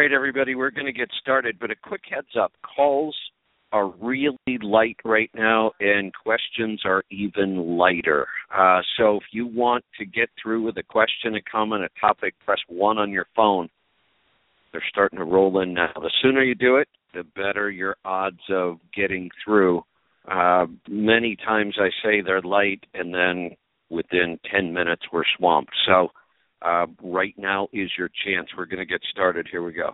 right, everybody, we're going to get started, but a quick heads up. Calls are really light right now, and questions are even lighter. So if you want to get through with a question, a comment, a topic, press 1 on your phone. They're starting to roll in now. The sooner you do it, the better your odds of getting through. Many times I say they're light, and then within 10 minutes we're swamped. So right now is your chance. We're going to get started. Here we go.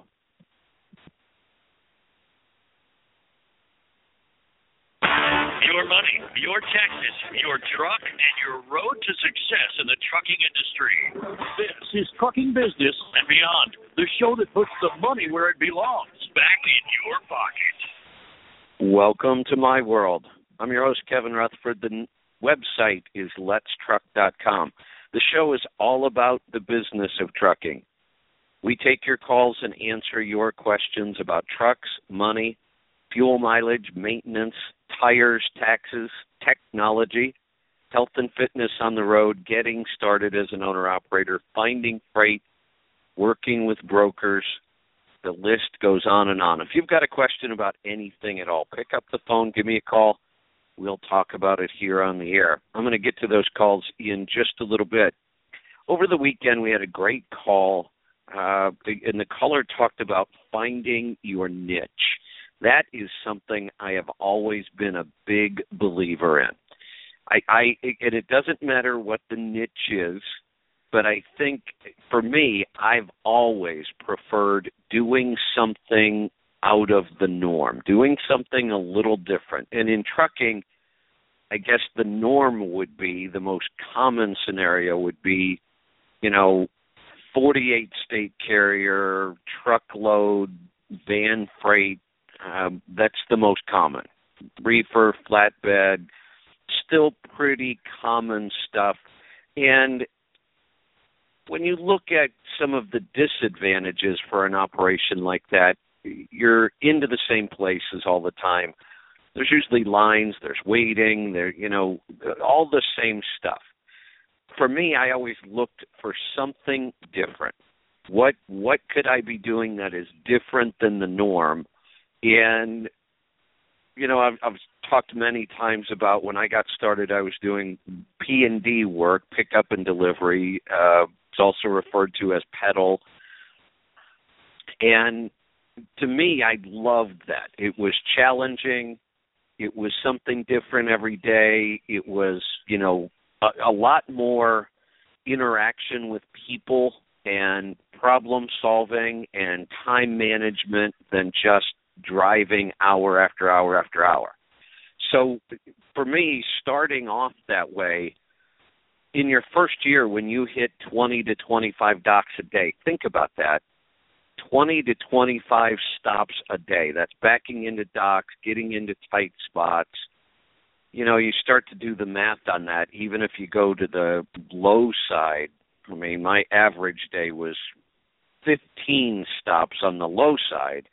Your money, your taxes, your truck, and your road to success in the trucking industry. This is Trucking Business and Beyond, the show that puts the money where it belongs, back in your pocket. Welcome to my world. I'm your host, Kevin Rutherford. The website is letstruck.com. The show is all about the business of trucking. We take your calls and answer your questions about trucks, money, fuel mileage, maintenance, tires, taxes, technology, health and fitness on the road, getting started as an owner-operator, finding freight, working with brokers. The list goes on and on. If you've got a question about anything at all, pick up the phone, give me a call. We'll talk about it here on the air. I'm going to get to those calls in just a little bit. Over the weekend, we had a great call, and the caller talked about finding your niche. That is something I have always been a big believer in. And it doesn't matter what the niche is, but I think for me, I've always preferred doing something out of the norm, doing something a little different. And in trucking, I guess the norm would be, the most common scenario would be, 48-state carrier, truckload, van freight. That's the most common. Reefer, flatbed, still pretty common stuff. And when you look at some of the disadvantages for an operation like that, you're into the same places all the time. There's usually lines, there's waiting, all the same stuff. For me, I always looked for something different. What could I be doing that is different than the norm? And, I've talked many times about when I got started, I was doing P&D work, pickup and delivery. It's also referred to as pedal. And to me, I loved that. It was challenging. It was something different every day. It was, a lot more interaction with people and problem solving and time management than just driving hour after hour after hour. So for me, starting off that way, in your first year when you hit 20 to 25 docks a day, think about that. 20 to 25 stops a day. That's backing into docks, getting into tight spots. You start to do the math on that. Even if you go to the low side, my average day was 15 stops on the low side.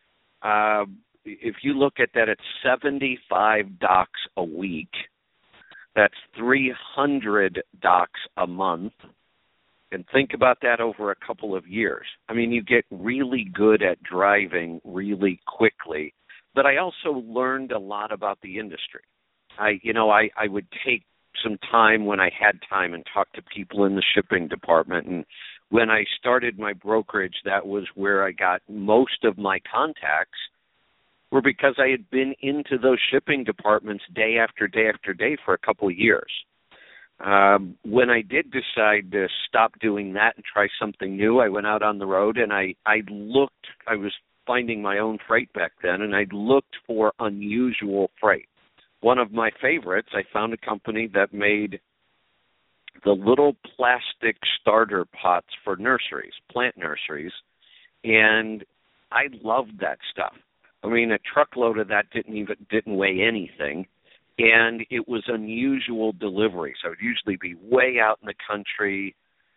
If you look at that, it's 75 docks a week. That's 300 docks a month. And think about that over a couple of years. You get really good at driving really quickly. But I also learned a lot about the industry. I would take some time when I had time and talk to people in the shipping department. And when I started my brokerage, that was where I got most of my contacts, were because I had been into those shipping departments day after day after day for a couple of years. When I did decide to stop doing that and try something new, I went out on the road and I was finding my own freight back then, and I looked for unusual freight. One of my favorites, I found a company that made the little plastic starter pots for nurseries, plant nurseries, and I loved that stuff. A truckload of that didn't weigh anything, and it was unusual delivery. So it would usually be way out in the country,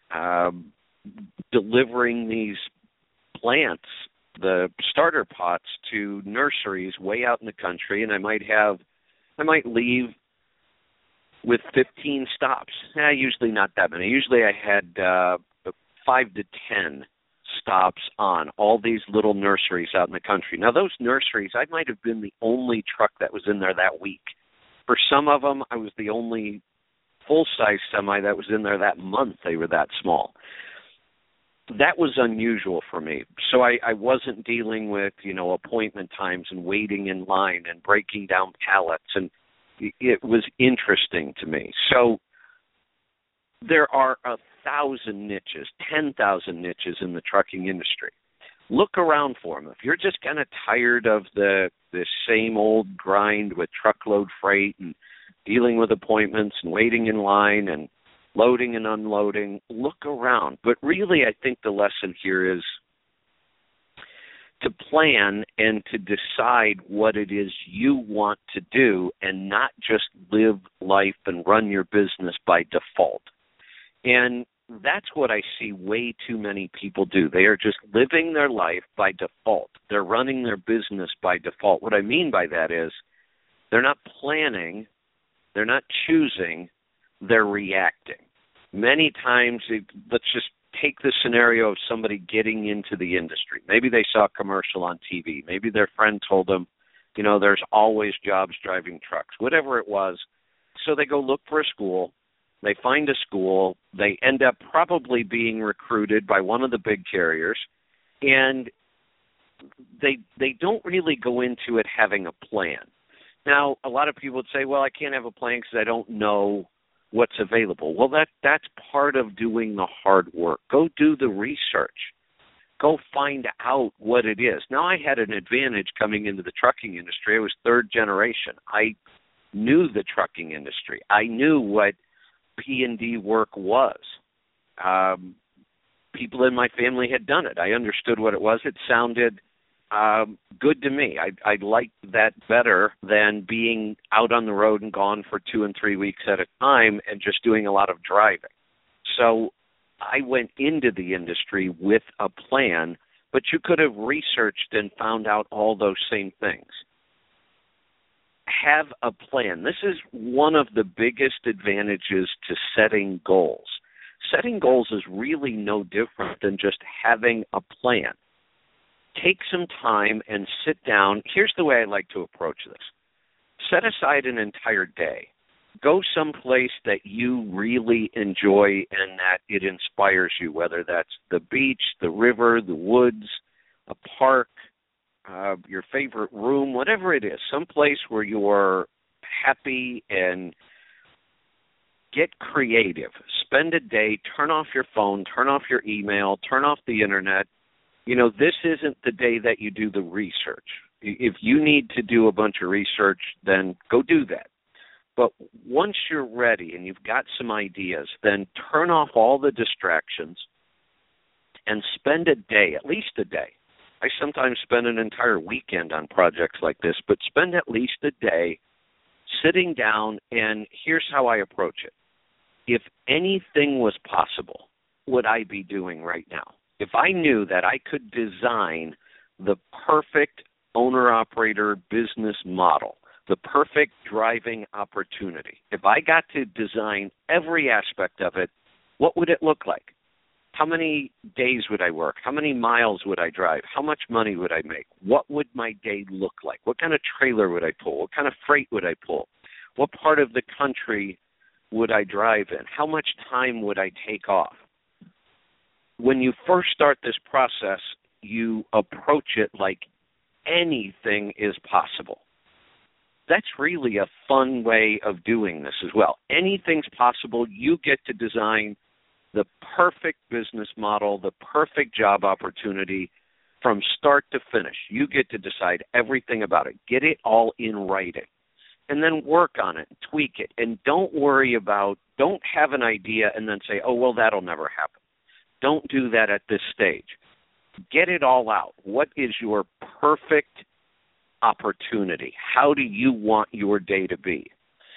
delivering these plants, the starter pots, to nurseries way out in the country, and I might leave with 15 stops. Usually not that many. Usually I had 5 to 10 stops on all these little nurseries out in the country. Now, those nurseries, I might have been the only truck that was in there that week. For some of them, I was the only full-size semi that was in there that month. They were that small. That was unusual for me. So I wasn't dealing with, appointment times and waiting in line and breaking down pallets, and it was interesting to me. So there are 1,000 niches, 10,000 niches in the trucking industry. Look around for them. If you're just kind of tired of the same old grind with truckload freight and dealing with appointments and waiting in line and loading and unloading, look around. But really, I think the lesson here is to plan and to decide what it is you want to do and not just live life and run your business by default. And that's what I see way too many people do. They are just living their life by default. They're running their business by default. What I mean by that is they're not planning, they're not choosing, they're reacting. Many times, let's just take the scenario of somebody getting into the industry. Maybe they saw a commercial on TV. Maybe their friend told them, there's always jobs driving trucks, whatever it was. So they go look for a school. They find a school. They end up probably being recruited by one of the big carriers, and they don't really go into it having a plan. Now, a lot of people would say, well, I can't have a plan because I don't know what's available. Well, that's part of doing the hard work. Go do the research. Go find out what it is. Now, I had an advantage coming into the trucking industry. I was third generation. I knew the trucking industry. I knew what P&D work was. People in my family had done it. I understood what it was. It sounded good to me. I liked that better than being out on the road and gone for 2 and 3 weeks at a time and just doing a lot of driving. So I went into the industry with a plan, but you could have researched and found out all those same things. Have a plan. This is one of the biggest advantages to setting goals. Setting goals is really no different than just having a plan. Take some time and sit down. Here's the way I like to approach this. Set aside an entire day. Go someplace that you really enjoy and that it inspires you, whether that's the beach, the river, the woods, a park, your favorite room, whatever it is, someplace where you're happy, and get creative. Spend a day, turn off your phone, turn off your email, turn off the internet. This isn't the day that you do the research. If you need to do a bunch of research, then go do that. But once you're ready and you've got some ideas, then turn off all the distractions and spend a day, at least a day. I sometimes spend an entire weekend on projects like this, but spend at least a day sitting down, and here's how I approach it. If anything was possible, what would I be doing right now? If I knew that I could design the perfect owner-operator business model, the perfect driving opportunity, if I got to design every aspect of it, what would it look like? How many days would I work? How many miles would I drive? How much money would I make? What would my day look like? What kind of trailer would I pull? What kind of freight would I pull? What part of the country would I drive in? How much time would I take off? When you first start this process, you approach it like anything is possible. That's really a fun way of doing this as well. Anything's possible. You get to design the perfect business model, the perfect job opportunity from start to finish. You get to decide everything about it. Get it all in writing. And then work on it, tweak it. And don't have an idea and then say, oh, well, that'll never happen. Don't do that at this stage. Get it all out. What is your perfect opportunity? How do you want your day to be?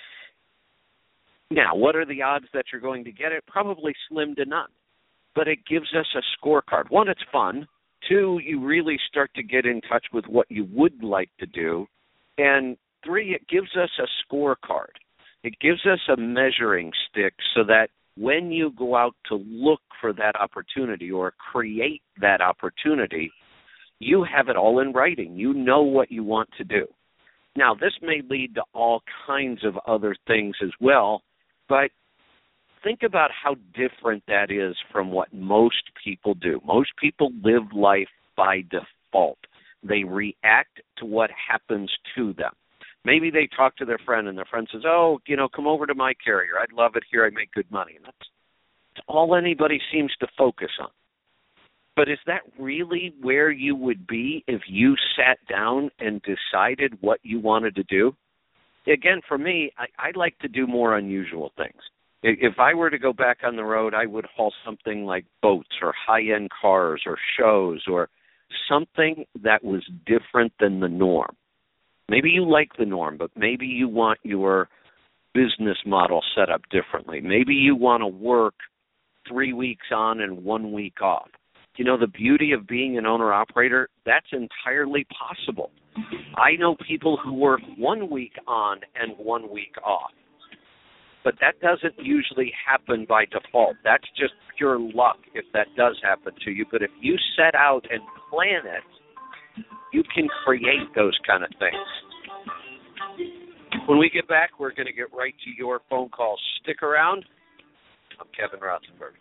Now, what are the odds that you're going to get it? Probably slim to none. But it gives us a scorecard. One, it's fun. Two, you really start to get in touch with what you would like to do. And three, it gives us a scorecard. It gives us a measuring stick so that when you go out to look for that opportunity or create that opportunity, you have it all in writing. You know what you want to do. Now, this may lead to all kinds of other things as well, but think about how different that is from what most people do. Most people live life by default. They react to what happens to them. Maybe they talk to their friend, and their friend says, oh, come over to my carrier. I'd love it here. I make good money. And that's all anybody seems to focus on. But is that really where you would be if you sat down and decided what you wanted to do? Again, for me, I like to do more unusual things. If I were to go back on the road, I would haul something like boats or high-end cars or shows or something that was different than the norm. Maybe you like the norm, but maybe you want your business model set up differently. Maybe you want to work 3 weeks on and 1 week off. The beauty of being an owner-operator, that's entirely possible. I know people who work 1 week on and 1 week off. But that doesn't usually happen by default. That's just pure luck if that does happen to you. But if you set out and plan it, you can create those kind of things. When we get back, we're going to get right to your phone calls. Stick around. I'm Kevin Rutherford.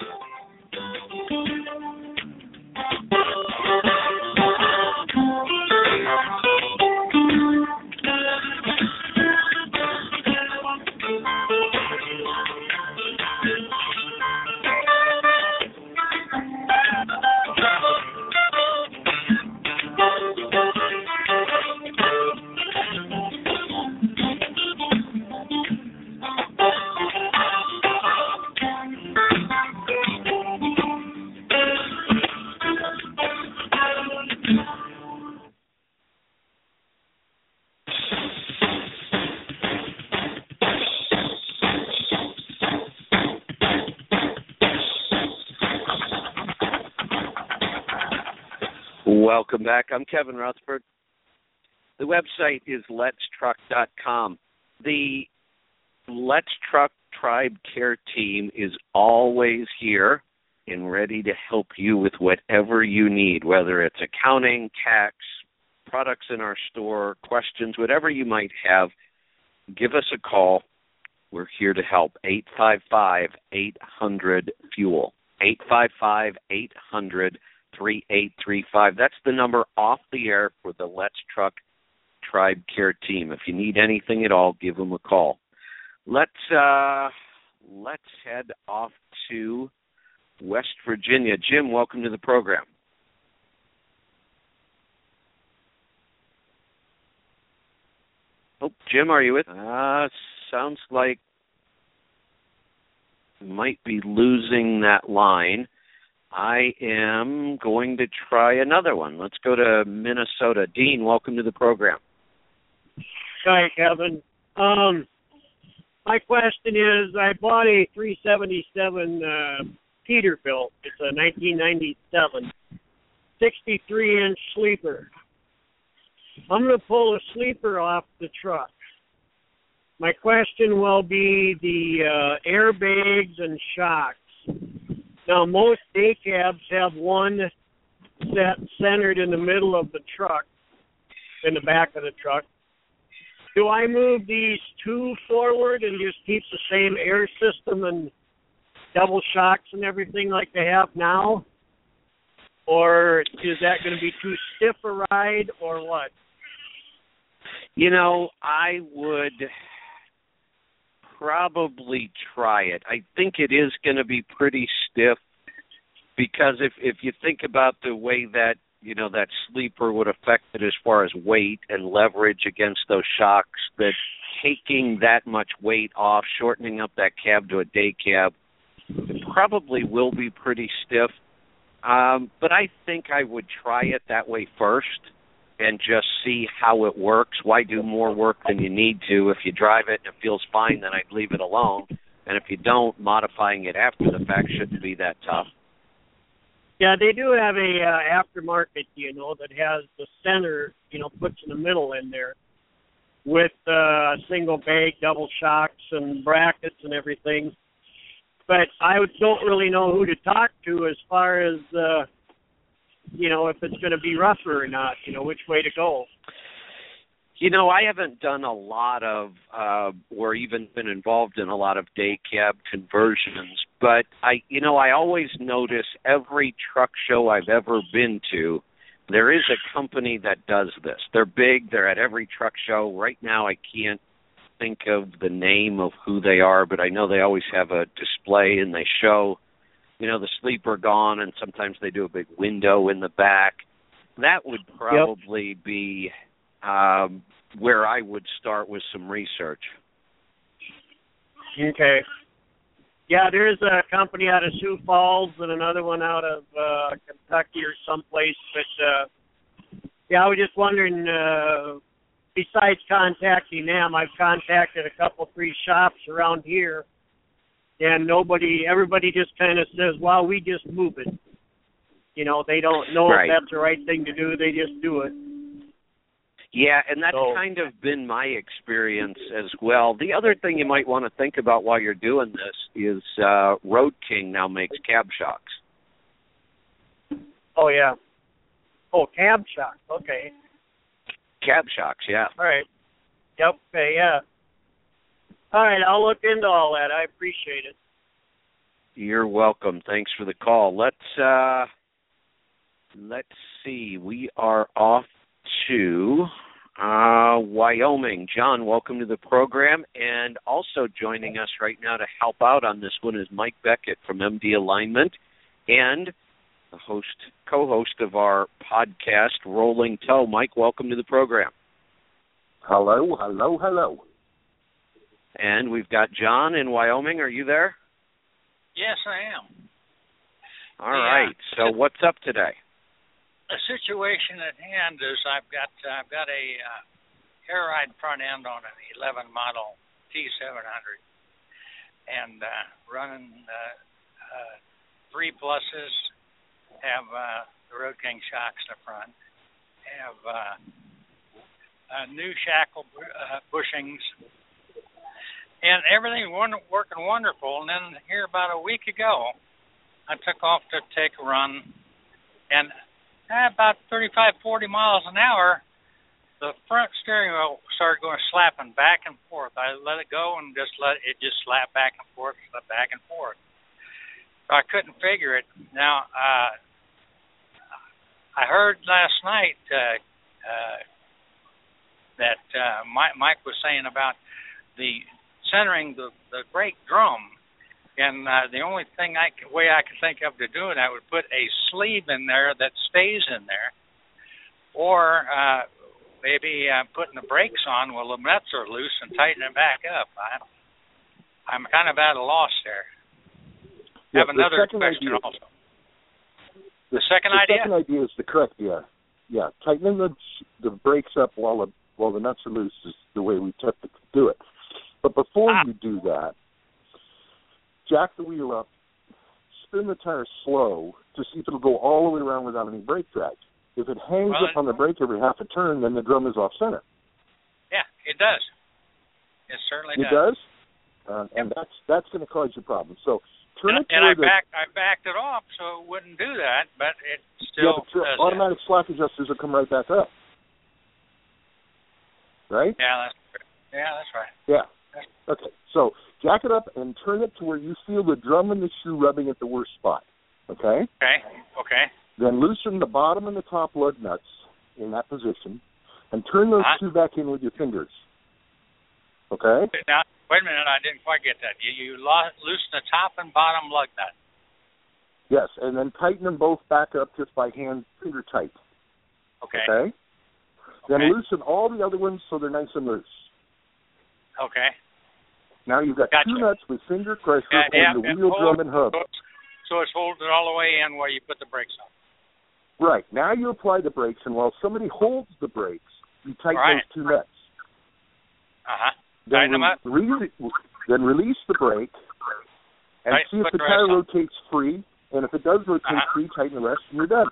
Welcome back. I'm Kevin Rutherford. The website is letstruck.com. The Let's Truck Tribe Care team is always here and ready to help you with whatever you need, whether it's accounting, tax, products in our store, questions, whatever you might have. Give us a call. We're here to help. 855-800-FUEL. 855-800-3835. That's the number off the air for the Let's Truck Tribe Care team. If you need anything at all, give them a call. Let's head off to West Virginia. Jim, welcome to the program. Oh, Jim, are you with? Sounds like might be losing that line. I am going to try another one. Let's go to Minnesota. Dean, welcome to the program. Hi, Kevin. My question is, I bought a 377 Peterbilt. It's a 1997 63-inch sleeper. I'm going to pull a sleeper off the truck. My question will be the airbags and shocks. Now, most day cabs have one set centered in the middle of the truck, in the back of the truck. Do I move these two forward and just keep the same air system and double shocks and everything like they have now? Or is that going to be too stiff a ride, or what? I would probably try it. I think it is going to be pretty stiff because if you think about the way that, that sleeper would affect it as far as weight and leverage against those shocks, that taking that much weight off, shortening up that cab to a day cab, it probably will be pretty stiff. But I think I would try it that way first and just see how it works. Why do more work than you need to? If you drive it and it feels fine, then I'd leave it alone. And if you don't, modifying it after the fact shouldn't be that tough. Yeah, they do have a aftermarket, that has the center, puts in the middle in there with single bag, double shocks, and brackets and everything. but I don't really know who to talk to as far as, if it's going to be rougher or not, which way to go. I haven't done a lot of, or even been involved in a lot of day cab conversions, but I always notice every truck show I've ever been to, there is a company that does this. They're big. They're at every truck show. Right now I can't think of the name of who they are, but I know they always have a display and they show, the sleeper gone, and sometimes they do a big window in the back. That would probably be where I would start with some research. Okay. Yeah, there's a company out of Sioux Falls and another one out of Kentucky or someplace. But, I was just wondering, besides contacting them, I've contacted a couple, 3 shops around here, and everybody just kind of says, well, we just move it. They don't know if that's the right thing to do. They just do it. Yeah, and that's kind of been my experience as well. The other thing you might want to think about while you're doing this is Road King now makes cab shocks. Oh, yeah. Oh, cab shocks. Okay. Cab shocks, yeah. All right. Yep. Okay, yeah. All right, I'll look into all that. I appreciate it. You're welcome. Thanks for the call. Let's see. We are off to Wyoming. John, welcome to the program. And also joining us right now to help out on this one is Mike Beckett from MD Alignment and the co-host of our podcast, Rolling Toe. Mike, welcome to the program. Hello, hello, hello. And we've got John in Wyoming. Are you there? Yes, I am. All right. So what's up today? The situation at hand is I've got a air ride front end on an 11 model T700 and running 3 pluses, have the Road King shocks in the front, have new shackle bushings, and everything working wonderful. And then here about a week ago, I took off to take a run, and about 35, 40 miles an hour, the front steering wheel started going slapping back and forth. I let it go and just let it slap back and forth, back and forth. So I couldn't figure it. Now, I heard last night that Mike was saying about the centering the brake drum. And the only way I could think of to do it, I would put a sleeve in there that stays in there, or maybe putting the brakes on while the nuts are loose and tighten it back up. I'm kind of at a loss there. I have another question also. The second idea is the correct. Yeah. Tightening the brakes up while the nuts are loose is the way we typically do it. But before you do that, jack the wheel up, spin the tire slow to see if it'll go all the way around without any brake drag. If it hangs up on the brake every half a turn, then the drum is off center. Yeah, it does. It certainly does. It does? And that's going to cause you problems. So turn it and I backed it off so it wouldn't do that, but it still does. Automatic slack adjusters will come right back up. Right? Yeah, that's right. Yeah. Okay, so jack it up and turn it to where you feel the drum and the shoe rubbing at the worst spot. Okay? Okay. Then loosen the bottom and the top lug nuts in that position and turn those two back in with your fingers. Okay? Now, wait a minute, I didn't quite get that. You loosen the top and bottom lug nut. Yes, and then tighten them both back up just by hand, finger tight. Okay? Then loosen all the other ones so they're nice and loose. Okay. Now you've got two nuts with finger pressure on the wheel drum and hub. So it's holding it all the way in where you put the brakes on. Right. Now you apply the brakes, and while somebody holds the brakes, you tighten those two nuts. Tighten them up. Then release the brake and see if the tire rotates free. And if it does rotate free, tighten the rest, and you're done.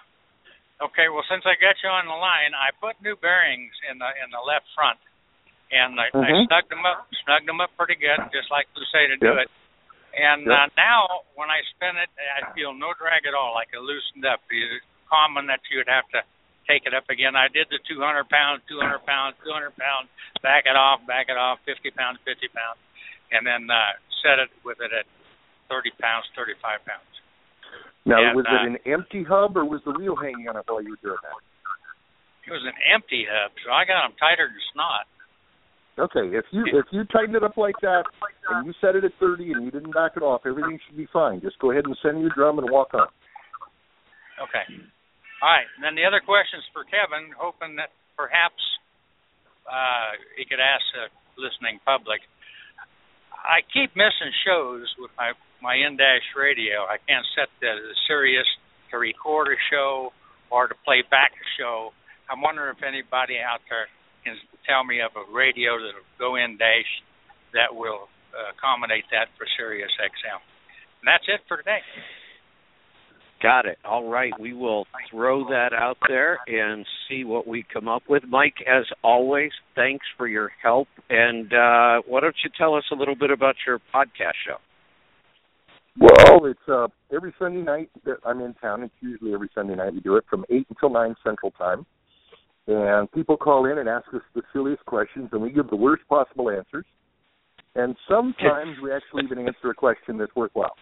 Okay, well, since I got you on the line, I put new bearings in the left front, and I snugged them up pretty good, just like you say to do it. And now when I spin it, I feel no drag at all, like it loosened up. It's common that you would have to take it up again. I did the 200 pounds, back it off, 50 pounds, and then set it with it at 30 pounds, 35 pounds. Now, was it an empty hub, or was the wheel hanging on it while you were doing that? It was an empty hub, so I got them tighter than snot. Okay, if you tighten it up like that, and you set it at 30 and you didn't back it off, everything should be fine. Just go ahead and send your drum and walk on. Okay. All right, and then the other questions for Kevin, hoping that perhaps he could ask the listening public. I keep missing shows with my in-dash radio. I can't set the Sirius to record a show or to play back a show. I'm wondering if anybody out there can tell me of a radio that will go in-dash that will accommodate that for Sirius XM. And that's it for today. Got it. All right. We will throw that out there and see what we come up with. Mike, as always, thanks for your help. And why don't you tell us a little bit about your podcast show? Well, it's every Sunday night that I'm in town. It's usually every Sunday night we do it from 8 until 9 Central Time. And people call in and ask us the silliest questions, and we give the worst possible answers. And sometimes we actually even answer a question that's worthwhile.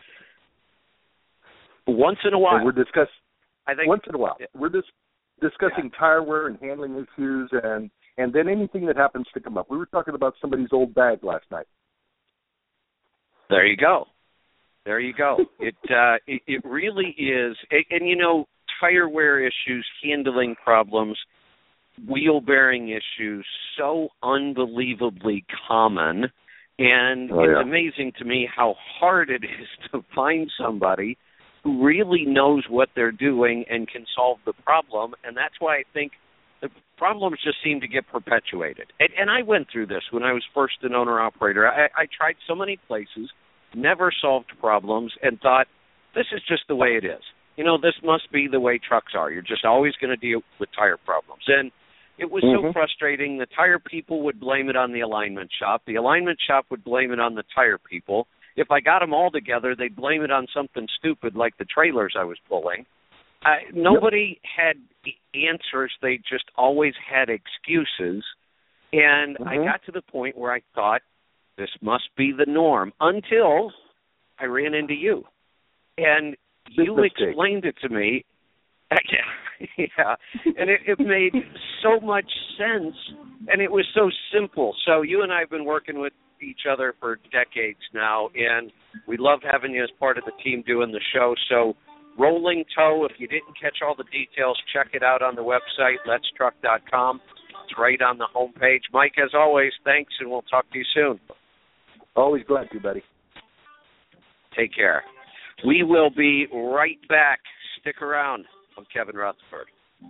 Once in a while. And once in a while. We're discussing tire wear and handling issues and then anything that happens to come up. We were talking about somebody's old bag last night. There you go. It really is. And you know, tire wear issues, handling problems, wheel bearing issues, so unbelievably common. And it's amazing to me how hard it is to find somebody who really knows what they're doing and can solve the problem. And that's why I think the problems just seem to get perpetuated. And I went through this when I was first an owner-operator. I tried so many places, never solved problems, and thought, this is just the way it is. You know, this must be the way trucks are. You're just always going to deal with tire problems. And it was so frustrating. The tire people would blame it on the alignment shop. The alignment shop would blame it on the tire people. If I got them all together, they'd blame it on something stupid like the trailers I was pulling. Nobody had answers. They just always had excuses. And I got to the point where I thought, this must be the norm, until I ran into you. And you explained it to me. Yeah, and it made so much sense, and it was so simple. So you and I have been working with each other for decades now, and we love having you as part of the team doing the show. So Rolling Toe, if you didn't catch all the details, check it out on the website, letstruck.com. It's right on the homepage. Mike, as always, thanks, and we'll talk to you soon. Always glad to, buddy. Take care. We will be right back. Stick around. I'm Kevin Rutherford.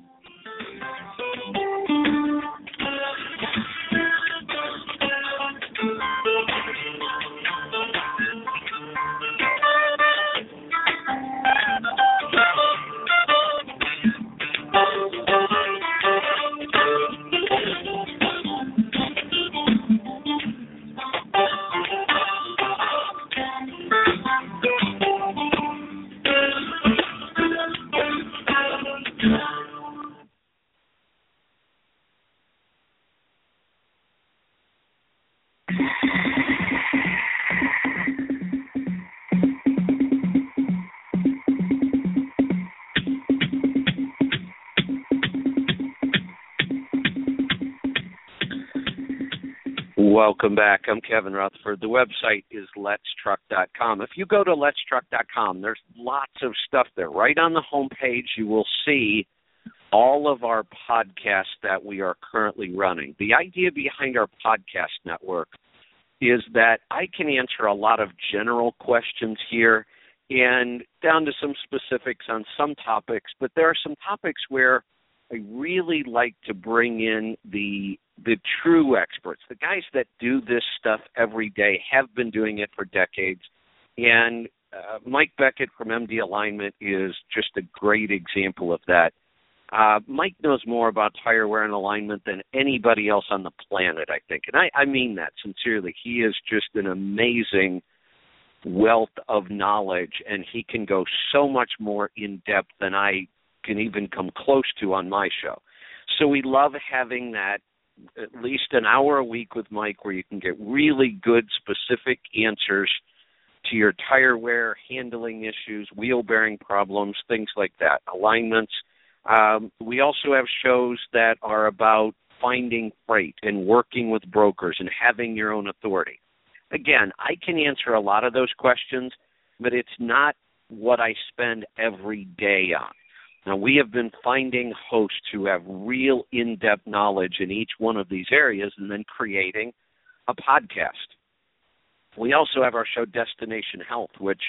Welcome back. I'm Kevin Rutherford. The website is letstruck.com. If you go to letstruck.com, there's lots of stuff there. Right on the homepage, you will see all of our podcasts that we are currently running. The idea behind our podcast network is that I can answer a lot of general questions here and down to some specifics on some topics, but there are some topics where I really like to bring in the true experts, the guys that do this stuff every day, have been doing it for decades. And Mike Beckett from MD Alignment is just a great example of that. Mike knows more about tire wear and alignment than anybody else on the planet, I think. And I mean that sincerely. He is just an amazing wealth of knowledge, and he can go so much more in depth than I can even come close to on my show. So we love having that at least an hour a week with Mike where you can get really good specific answers to your tire wear, handling issues, wheel bearing problems, things like that, alignments. We also have shows that are about finding freight and working with brokers and having your own authority. Again, I can answer a lot of those questions, but it's not what I spend every day on. Now, we have been finding hosts who have real in-depth knowledge in each one of these areas and then creating a podcast. We also have our show Destination Health, which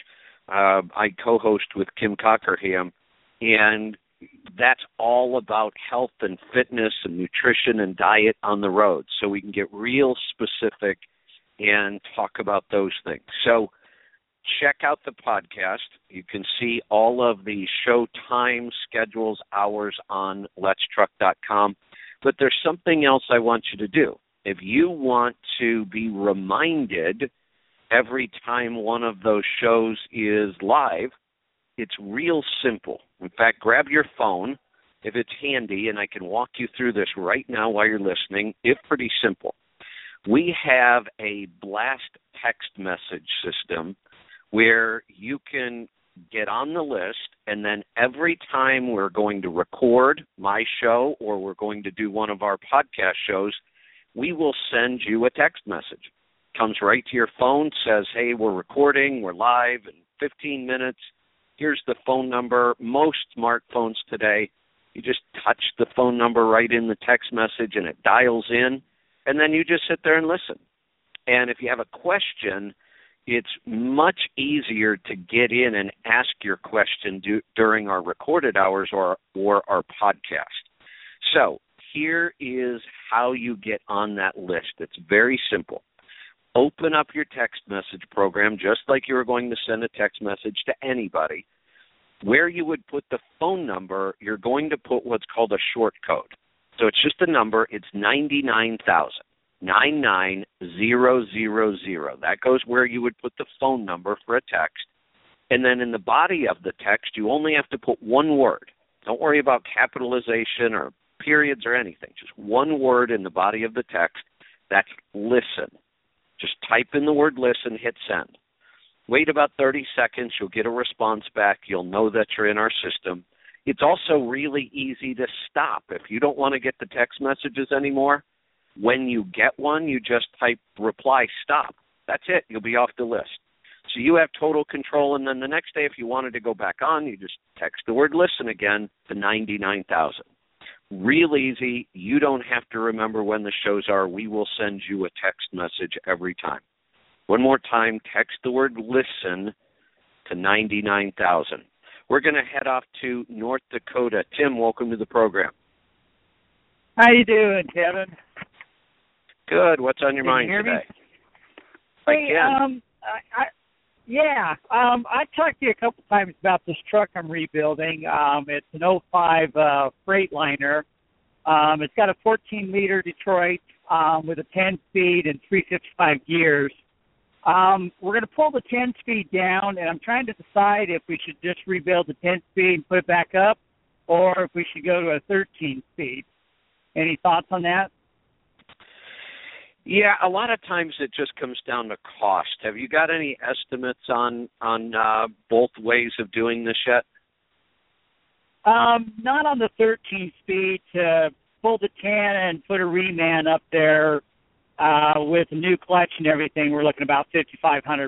I co-host with Kim Cockerham, and that's all about health and fitness and nutrition and diet on the road, so we can get real specific and talk about those things. So check out the podcast. You can see all of the show times, schedules, hours on letstruck.com. But there's something else I want you to do. If you want to be reminded every time one of those shows is live, it's real simple. In fact, grab your phone if it's handy, and I can walk you through this right now while you're listening. It's pretty simple. We have a blast text message system where you can get on the list, and then every time we're going to record my show or we're going to do one of our podcast shows, we will send you a text message. Comes right to your phone, says, hey, we're recording, we're live in 15 minutes. Here's the phone number. Most smartphones today, you just touch the phone number right in the text message and it dials in, and then you just sit there and listen. And if you have a question, it's much easier to get in and ask your question during our recorded hours or our podcast. So here is how you get on that list. It's very simple. Open up your text message program just like you were going to send a text message to anybody. Where you would put the phone number, you're going to put what's called a short code. So it's just a number. It's 99,000. 99000. That goes where you would put the phone number for a text. And then in the body of the text, you only have to put one word. Don't worry about capitalization or periods or anything. Just one word in the body of the text. That's listen. Just type in the word listen, hit send. Wait about 30 seconds. You'll get a response back. You'll know that you're in our system. It's also really easy to stop. If you don't want to get the text messages anymore, when you get one, you just type reply stop. That's it. You'll be off the list. So you have total control, and then the next day if you wanted to go back on, you just text the word listen again to 99,000. Real easy. You don't have to remember when the shows are. We will send you a text message every time. One more time, text the word listen to 99,000. We're going to head off to North Dakota. Tim, welcome to the program. How you doing, Kevin? Good. What's on your mind today? Hey, I talked to you a couple times about this truck I'm rebuilding. It's an 05 Freightliner. It's got a 14-liter Detroit with a 10-speed and 355 gears. We're going to pull the 10-speed down, and I'm trying to decide if we should just rebuild the 10-speed and put it back up, or if we should go to a 13-speed. Any thoughts on that? Yeah, a lot of times it just comes down to cost. Have you got any estimates on both ways of doing this yet? Not on the 13-speed. To pull the 10 and put a reman up there with a new clutch and everything, we're looking about $5,500.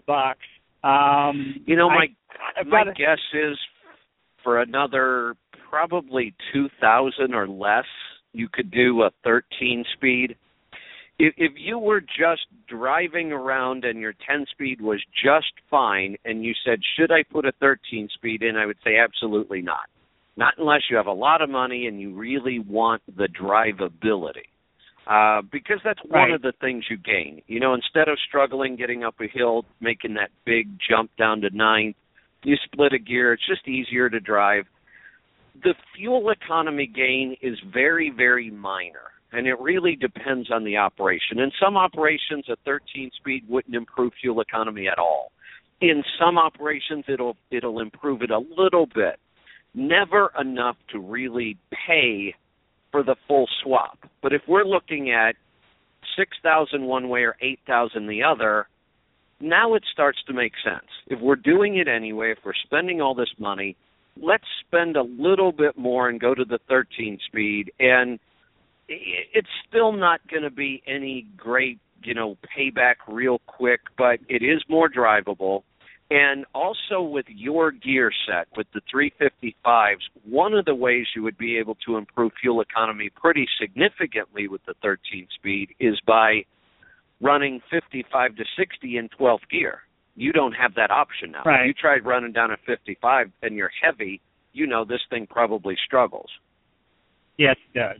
My guess is for another probably $2,000 or less, you could do a 13-speed. If you were just driving around and your 10-speed was just fine and you said, should I put a 13-speed in, I would say absolutely not. Not unless you have a lot of money and you really want the drivability. Because that's one of the things you gain. You know, instead of struggling getting up a hill, making that big jump down to 9th, you split a gear. It's just easier to drive. The fuel economy gain is very, very minor, and it really depends on the operation. In some operations, a 13-speed wouldn't improve fuel economy at all. In some operations, it'll improve it a little bit. Never enough to really pay for the full swap. But if we're looking at 6,000 one way or 8,000 the other, now it starts to make sense. If we're doing it anyway, if we're spending all this money, let's spend a little bit more and go to the 13-speed. And it's still not going to be any great, payback real quick, but it is more drivable. And also with your gear set, with the 355s, one of the ways you would be able to improve fuel economy pretty significantly with the 13-speed is by running 55 to 60 in 12th gear. You don't have that option now. Right. You tried running down at 55 and you're heavy, this thing probably struggles. Yes, it does.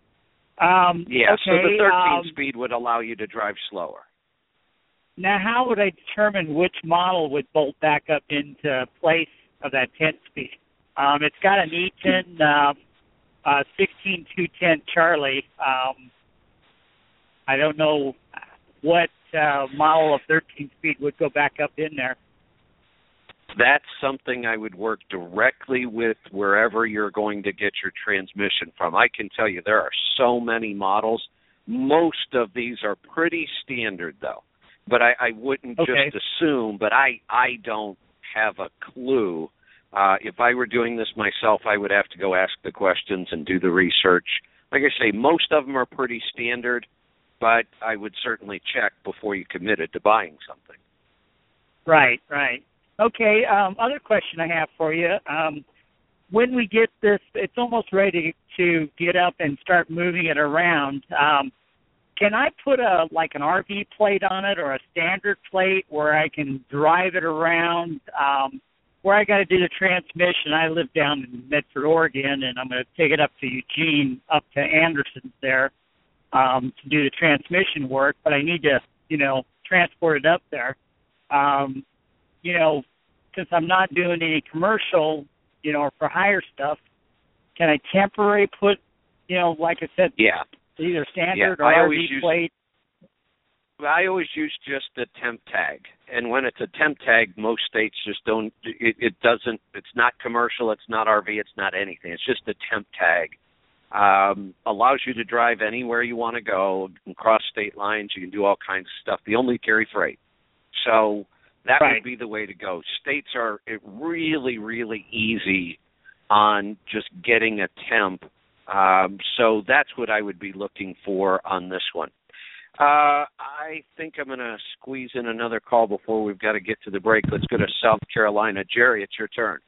So the 13-speed would allow you to drive slower. Now, how would I determine which model would bolt back up into place of that 10-speed? It's got an Eaton 16210 Charlie. I don't know what model of 13-speed would go back up in there. That's something I would work directly with wherever you're going to get your transmission from. I can tell you there are so many models. Most of these are pretty standard, though. But I wouldn't just assume, but I don't have a clue. If I were doing this myself, I would have to go ask the questions and do the research. Like I say, most of them are pretty standard, but I would certainly check before you committed to buying something. Right. Okay, other question I have for you. When we get this, it's almost ready to get up and start moving it around. Can I put an RV plate on it or a standard plate where I can drive it around? Where I got to do the transmission, I live down in Medford, Oregon, and I'm going to take it up to Eugene, up to Anderson's there to do the transmission work, but I need to, transport it up there. Since I'm not doing any commercial, or for hire stuff, can I temporarily put, like I said, either standard or RV plate? I always use just the temp tag. And when it's a temp tag, most states just don't, it's not commercial, it's not RV, it's not anything. It's just a temp tag. Allows you to drive anywhere you want to go, you can cross state lines, you can do all kinds of stuff. They only carry freight. So that would be the way to go. States are really, really easy on just getting a temp. So that's what I would be looking for on this one. I think I'm going to squeeze in another call before we've got to get to the break. Let's go to South Carolina. Jerry, it's your turn.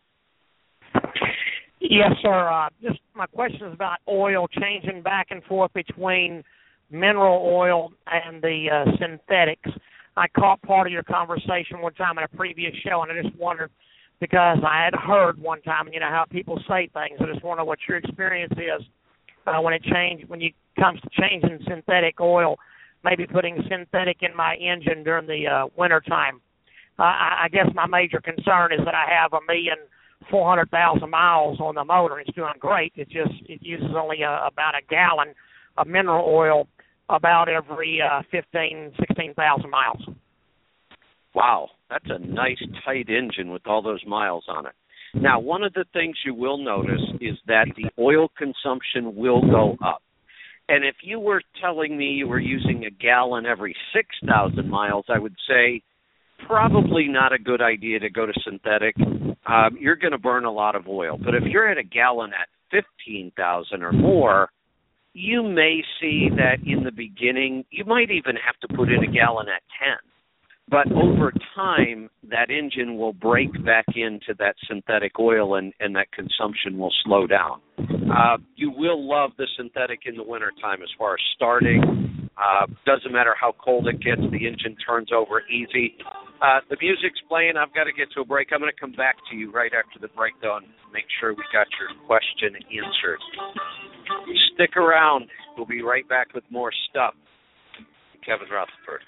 Yes, sir. Just my question is about oil changing back and forth between mineral oil and the synthetics. I caught part of your conversation one time in a previous show, and I just wondered, because I had heard one time, how people say things. I just wonder what your experience is when it comes to changing synthetic oil, maybe putting synthetic in my engine during the winter time. I guess my major concern is that I have 1,400,000 miles on the motor. It's doing great. It uses only about a gallon of mineral oil about every 16,000 miles. Wow, that's a nice tight engine with all those miles on it. Now, one of the things you will notice is that the oil consumption will go up. And if you were telling me you were using a gallon every 6,000 miles, I would say probably not a good idea to go to synthetic. You're going to burn a lot of oil. But if you're at a gallon at 15,000 or more, you may see that in the beginning, you might even have to put in a gallon at 10. But over time, that engine will break back into that synthetic oil and that consumption will slow down. You will love the synthetic in the wintertime as far as starting. Doesn't matter how cold it gets, the engine turns over easy. The music's playing. I've got to get to a break. I'm going to come back to you right after the break, though, and make sure we got your question answered. Stick around. We'll be right back with more stuff. Kevin Rutherford.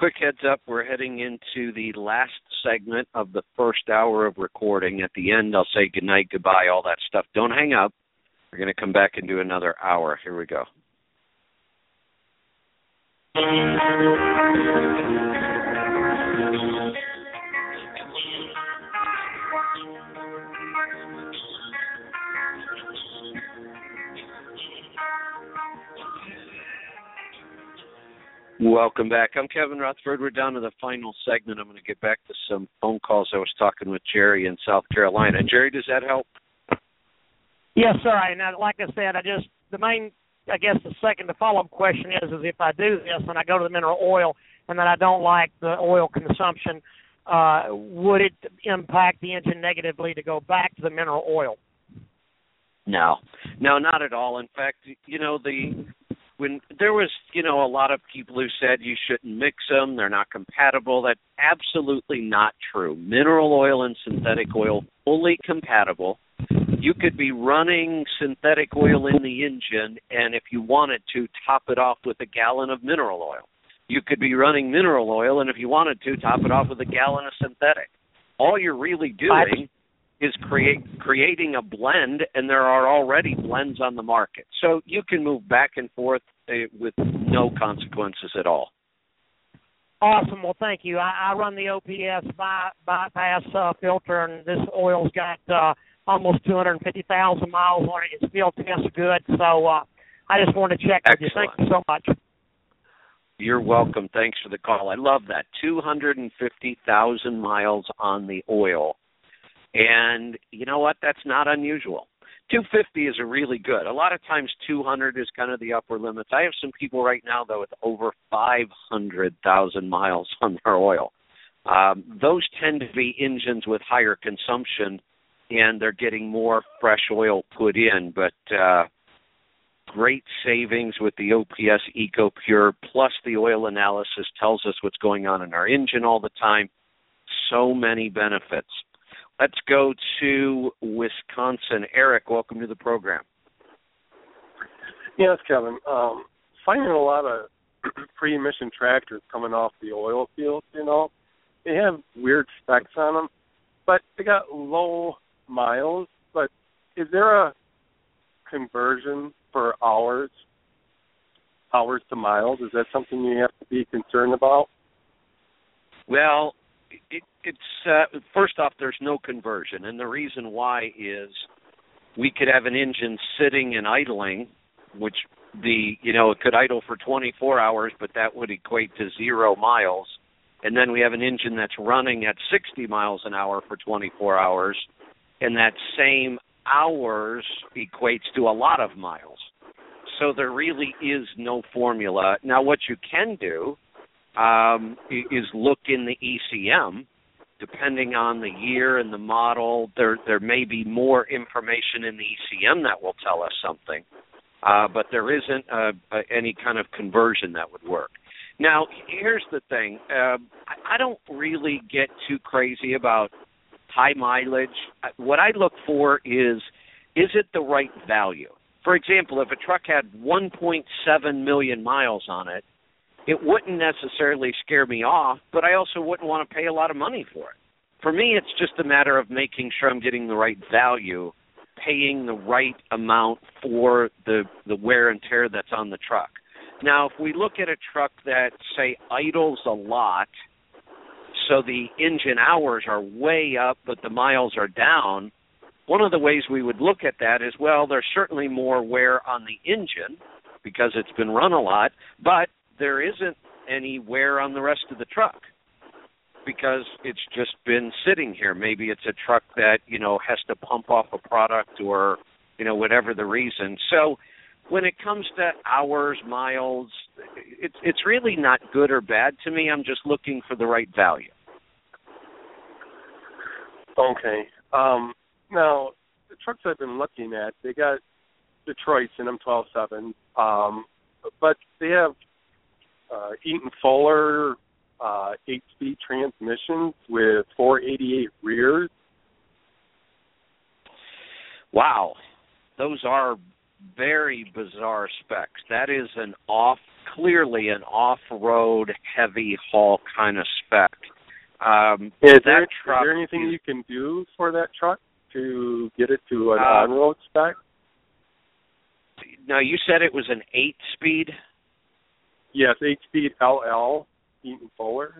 quick heads up, we're heading into the last segment of the first hour of recording. At the end, I'll say goodnight, goodbye, all that stuff. Don't hang up. We're going to come back and do another hour. Here we go. Welcome back. I'm Kevin Rutherford. We're down to the final segment. I'm going to get back to some phone calls. I was talking with Jerry in South Carolina. Jerry, does that help? Yes, sir. And like I said, the second, the follow-up question is if I do this and I go to the mineral oil and then I don't like the oil consumption, would it impact the engine negatively to go back to the mineral oil? No, not at all. In fact, when there was, a lot of people who said you shouldn't mix them, they're not compatible. That's absolutely not true. Mineral oil and synthetic oil, fully compatible. You could be running synthetic oil in the engine, and if you wanted to, top it off with a gallon of mineral oil. You could be running mineral oil, and if you wanted to, top it off with a gallon of synthetic. All you're really doing is creating a blend, and there are already blends on the market. So you can move back and forth with no consequences at all. Awesome. Well, thank you. I run the OPS bypass filter, and this oil's got almost 250,000 miles on it. Its field tests good, so I just wanted to check with you. Thank you so much. You're welcome. Thanks for the call. I love that. 250,000 miles on the oil. And you know what? That's not unusual. 250 is a really good. A lot of times 200 is kind of the upper limits. I have some people right now, though, with over 500,000 miles on their oil. Those tend to be engines with higher consumption, and they're getting more fresh oil put in. But great savings with the OPS EcoPure, plus the oil analysis tells us what's going on in our engine all the time. So many benefits. Let's go to Wisconsin. Eric, welcome to the program. Yes, Kevin. Finding a lot of pre-emission tractors coming off the oil field, they have weird specs on them, but they got low miles. But is there a conversion for hours to miles? Is that something you have to be concerned about? Well, it's first off, there's no conversion, and the reason why is we could have an engine sitting and idling, which it could idle for 24 hours, but that would equate to 0 miles, and then we have an engine that's running at 60 miles an hour for 24 hours, and that same hours equates to a lot of miles. So there really is no formula. Now, what you can do is look in the ECM. Depending on the year and the model, there may be more information in the ECM that will tell us something, but there isn't any kind of conversion that would work. Now, here's the thing. I don't really get too crazy about high mileage. What I look for is it the right value? For example, if a truck had 1.7 million miles on it, it wouldn't necessarily scare me off, but I also wouldn't want to pay a lot of money for it. For me, it's just a matter of making sure I'm getting the right value, paying the right amount for the wear and tear that's on the truck. Now, if we look at a truck that, say, idles a lot, so the engine hours are way up, but the miles are down, one of the ways we would look at that is, well, there's certainly more wear on the engine because it's been run a lot, but there isn't any wear on the rest of the truck because it's just been sitting here. Maybe it's a truck that, has to pump off a product or, whatever the reason. So when it comes to hours, miles, it's really not good or bad to me. I'm just looking for the right value. Okay. Now, the trucks I've been looking at, they got Detroits in them, 12.7, but they have Eaton Fuller 8-speed transmissions with 488 rears. Wow. Those are very bizarre specs. That is clearly an off-road, heavy haul kind of spec. Is there anything you can do for that truck to get it to an on-road spec? Now, you said it was an 8-speed? Yes, 8-speed LL, Eaton Fuller.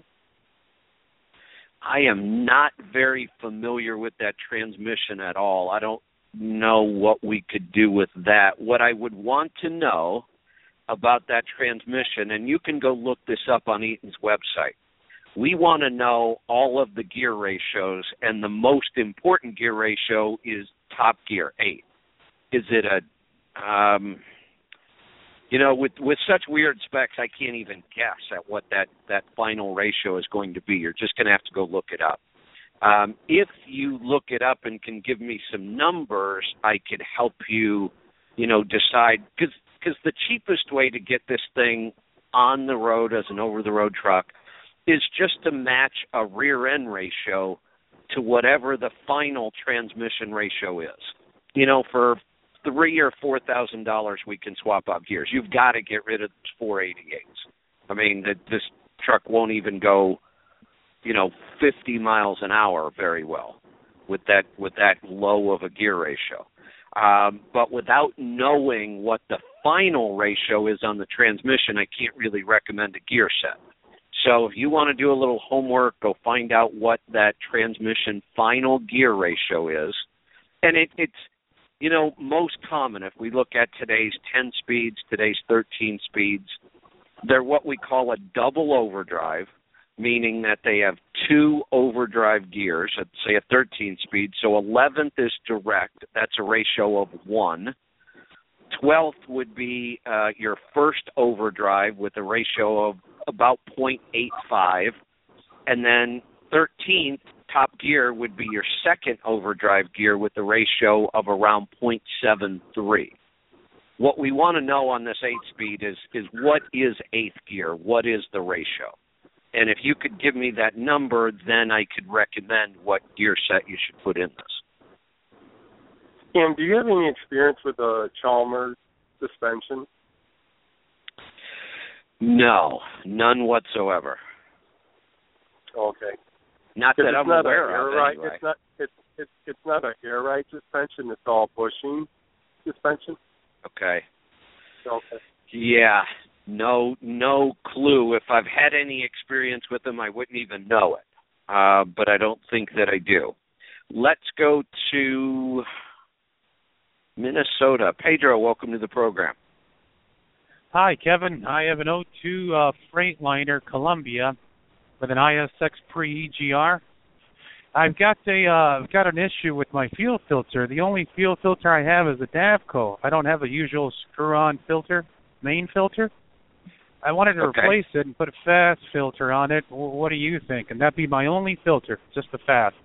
I am not very familiar with that transmission at all. I don't know what we could do with that. What I would want to know about that transmission, and you can go look this up on Eaton's website, we want to know all of the gear ratios, and the most important gear ratio is top gear, 8. Is it with such weird specs, I can't even guess at what that final ratio is going to be. You're just going to have to go look it up. If you look it up and can give me some numbers, I could help you, decide. Because the cheapest way to get this thing on the road as an over-the-road truck is just to match a rear-end ratio to whatever the final transmission ratio is. For $3,000 or $4,000, we can swap out gears. You've got to get rid of those 488s. I mean, this truck won't even go, 50 miles an hour very well with that low of a gear ratio. But without knowing what the final ratio is on the transmission, I can't really recommend a gear set. So if you want to do a little homework, go find out what that transmission final gear ratio is. And it's most common, if we look at today's 10 speeds, today's 13 speeds, they're what we call a double overdrive, meaning that they have 2 overdrive gears, let's say a 13 speed. So 11th is direct. That's a ratio of 1. 12th would be your first overdrive with a ratio of about 0.85. And then 13th, top gear, would be your second overdrive gear with a ratio of around 0.73. What we want to know on this 8-speed is what is 8th gear? What is the ratio? And if you could give me that number, then I could recommend what gear set you should put in this. And do you have any experience with a Chalmers suspension? No, none whatsoever. Okay. Not that I'm aware of. Right. Anyway. It's not an air ride suspension. It's all bushing suspension. Okay. Okay. Yeah. No clue. If I've had any experience with them, I wouldn't even know it. But I don't think that I do. Let's go to Minnesota. Pedro, welcome to the program. Hi, Kevin. I have an 02 Freightliner Columbia with an ISX pre-EGR. I've got an issue with my fuel filter. The only fuel filter I have is a Davco. I don't have a usual screw-on filter, main filter. I wanted to replace it and put a fast filter on it. What do you think? And that'd be my only filter, just the fast.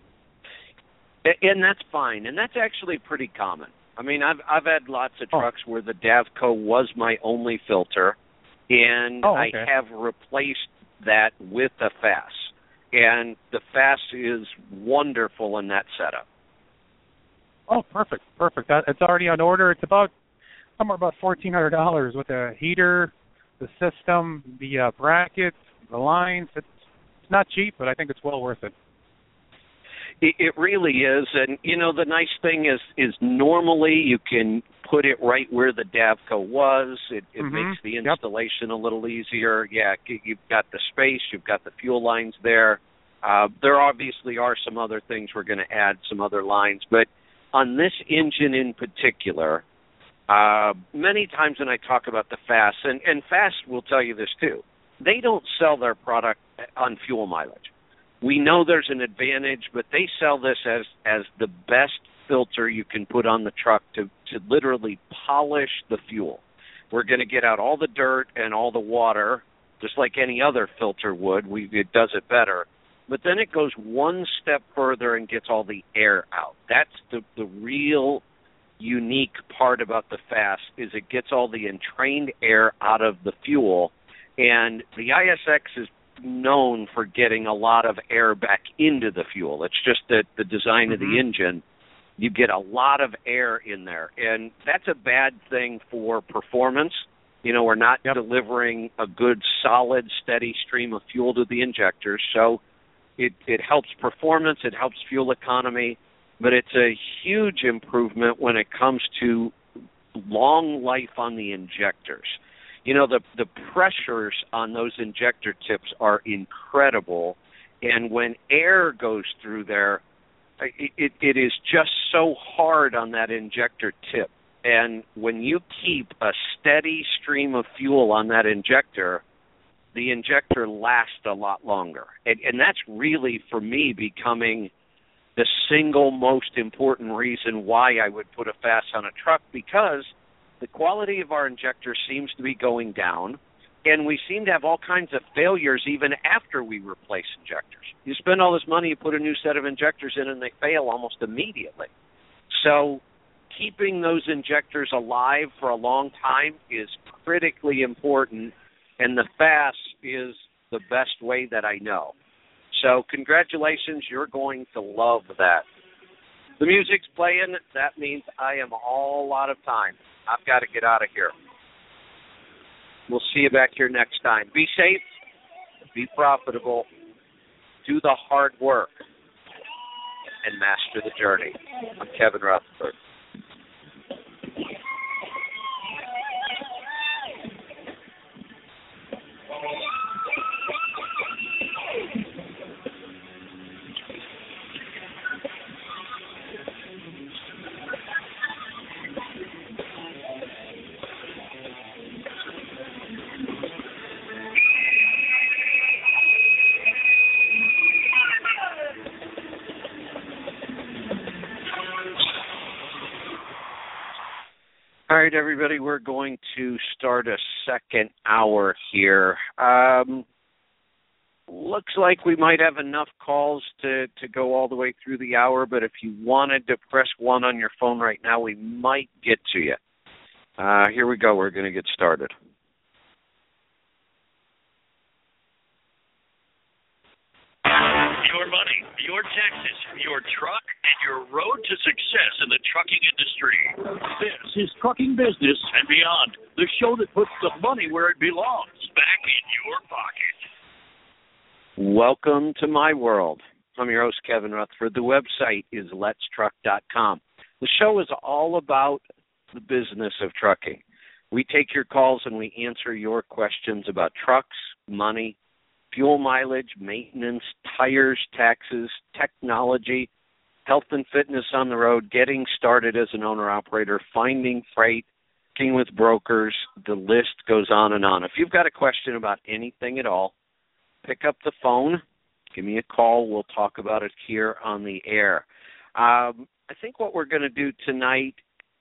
And that's fine. And that's actually pretty common. I mean, I've had lots of trucks where the Davco was my only filter, and I have replaced that with a fast. And the fast is wonderful in that setup. Oh, perfect. It's already on order. It's somewhere about $1,400 with a heater, the system, the brackets, the lines. It's not cheap, but I think it's well worth it. It really is. And, the nice thing is normally you can put it right where the Davco was. It makes the installation a little easier. Yeah, you've got the space. You've got the fuel lines there. There obviously are some other things we're going to add, some other lines. But on this engine in particular, many times when I talk about the Fast, and Fast will tell you this too, they don't sell their product on fuel mileage. We know there's an advantage, but they sell this as the best filter you can put on the truck to literally polish the fuel. We're going to get out all the dirt and all the water, just like any other filter would. It does it better. But then it goes one step further and gets all the air out. That's the real unique part about the Fast, is it gets all the entrained air out of the fuel. And the ISX is known for getting a lot of air back into the fuel. It's just that the design of the engine You get a lot of air in there, and that's a bad thing for performance. We're not delivering a good, solid, steady stream of fuel to the injectors, so it helps performance, it helps fuel economy, but it's a huge improvement when it comes to long life on the injectors. The pressures on those injector tips are incredible, and when air goes through there, it is just so hard on that injector tip. And when you keep a steady stream of fuel on that injector, the injector lasts a lot longer. And that's really, for me, becoming the single most important reason why I would put a FASS on a truck, because the quality of our injector seems to be going down, and we seem to have all kinds of failures even after we replace injectors. You spend all this money, you put a new set of injectors in, and they fail almost immediately. So keeping those injectors alive for a long time is critically important, and the FASS is the best way that I know. So congratulations, you're going to love that. The music's playing. That means I am all out of time. I've got to get out of here. We'll see you back here next time. Be safe, be profitable, do the hard work, and master the journey. I'm Kevin Rutherford. All right, everybody, we're going to start a second hour here. Looks like we might have enough calls to go all the way through the hour, but if you wanted to press 1 on your phone right now, we might get to you. Here we go. We're going to get started. Your money, your taxes, your truck, and your road to success in the trucking industry. This is Trucking Business and Beyond, the show that puts the money where it belongs, back in your pocket. Welcome to my world. I'm your host, Kevin Rutherford. The website is letstruck.com. The show is all about the business of trucking. We take your calls and we answer your questions about trucks, money, fuel mileage, maintenance, tires, taxes, technology, health and fitness on the road, getting started as an owner-operator, finding freight, working with brokers. The list goes on and on. If you've got a question about anything at all, pick up the phone, give me a call. We'll talk about it here on the air. I think what we're going to do tonight,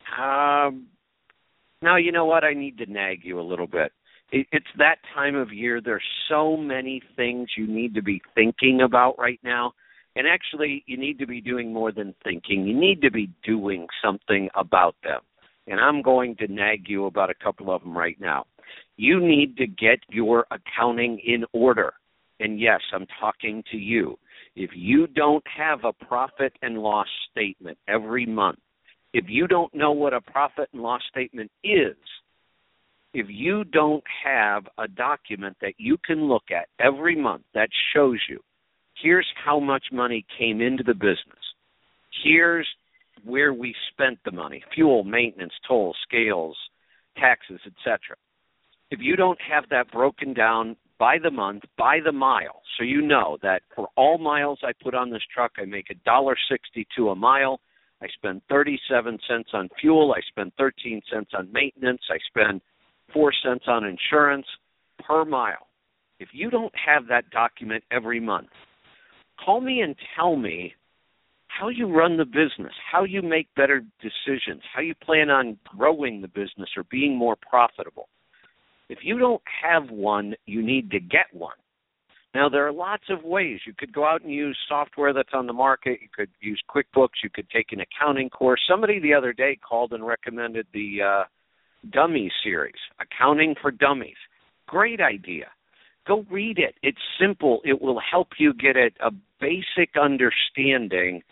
now you know what? I need to nag you a little bit. It's that time of year. There's so many things you need to be thinking about right now. And actually, you need to be doing more than thinking. You need to be doing something about them. And I'm going to nag you about a couple of them right now. You need to get your accounting in order. And yes, I'm talking to you. If you don't have a profit and loss statement every month, if you don't know what a profit and loss statement is, if you don't have a document that you can look at every month that shows you, here's how much money came into the business, here's where we spent the money, fuel, maintenance, tolls, scales, taxes, etc. If you don't have that broken down by the month, by the mile, so you know that for all miles I put on this truck, I make $1.62 a mile, I spend 37 cents on fuel, I spend 13 cents on maintenance, I spend 4 cents on insurance per mile. If you don't have that document every month, call me and tell me how you run the business, how you make better decisions, how you plan on growing the business or being more profitable. If you don't have one, you need to get one. Now, there are lots of ways. You could go out and use software that's on the market. You could use QuickBooks. You could take an accounting course. Somebody the other day called and recommended the Dummies series, Accounting for Dummies. Great idea. Go read it. It's simple. It will help you get a basic understanding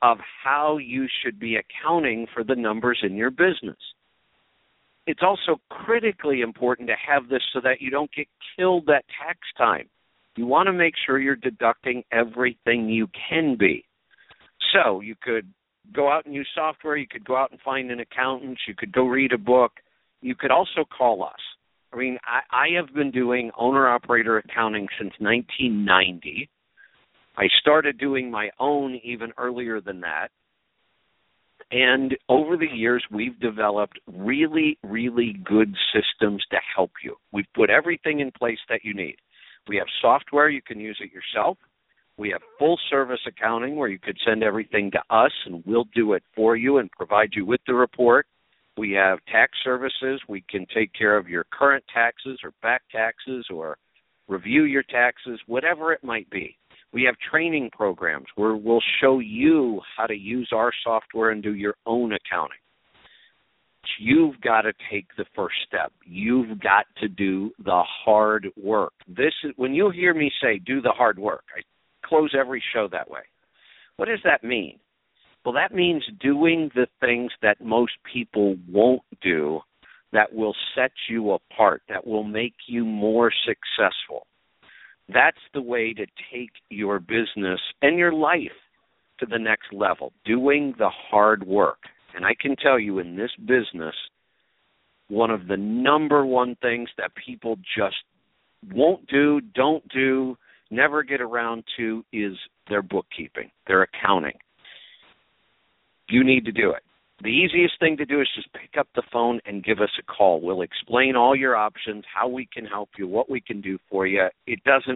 of how you should be accounting for the numbers in your business. It's also critically important to have this so that you don't get killed at tax time. You want to make sure you're deducting everything you can be. So you could go out and use software. You could go out and find an accountant. You could go read a book. You could also call us. I mean, I have been doing owner-operator accounting since 1990. I started doing my own even earlier than that. And over the years, we've developed really, really good systems to help you. We've put everything in place that you need. We have software. You can use it yourself. We have full-service accounting where you could send everything to us, and we'll do it for you and provide you with the report. We have tax services. We can take care of your current taxes or back taxes or review your taxes, whatever it might be. We have training programs where we'll show you how to use our software and do your own accounting. You've got to take the first step. You've got to do the hard work. This is when you hear me say do the hard work. I close every show that way. What does that mean? Well, that means doing the things that most people won't do that will set you apart, that will make you more successful. That's the way to take your business and your life to the next level, doing the hard work. And I can tell you in this business, one of the number one things that people just won't do, don't do, never get around to is their bookkeeping, their accounting. You need to do it. The easiest thing to do is just pick up the phone and give us a call. We'll explain all your options, how we can help you, what we can do for you. It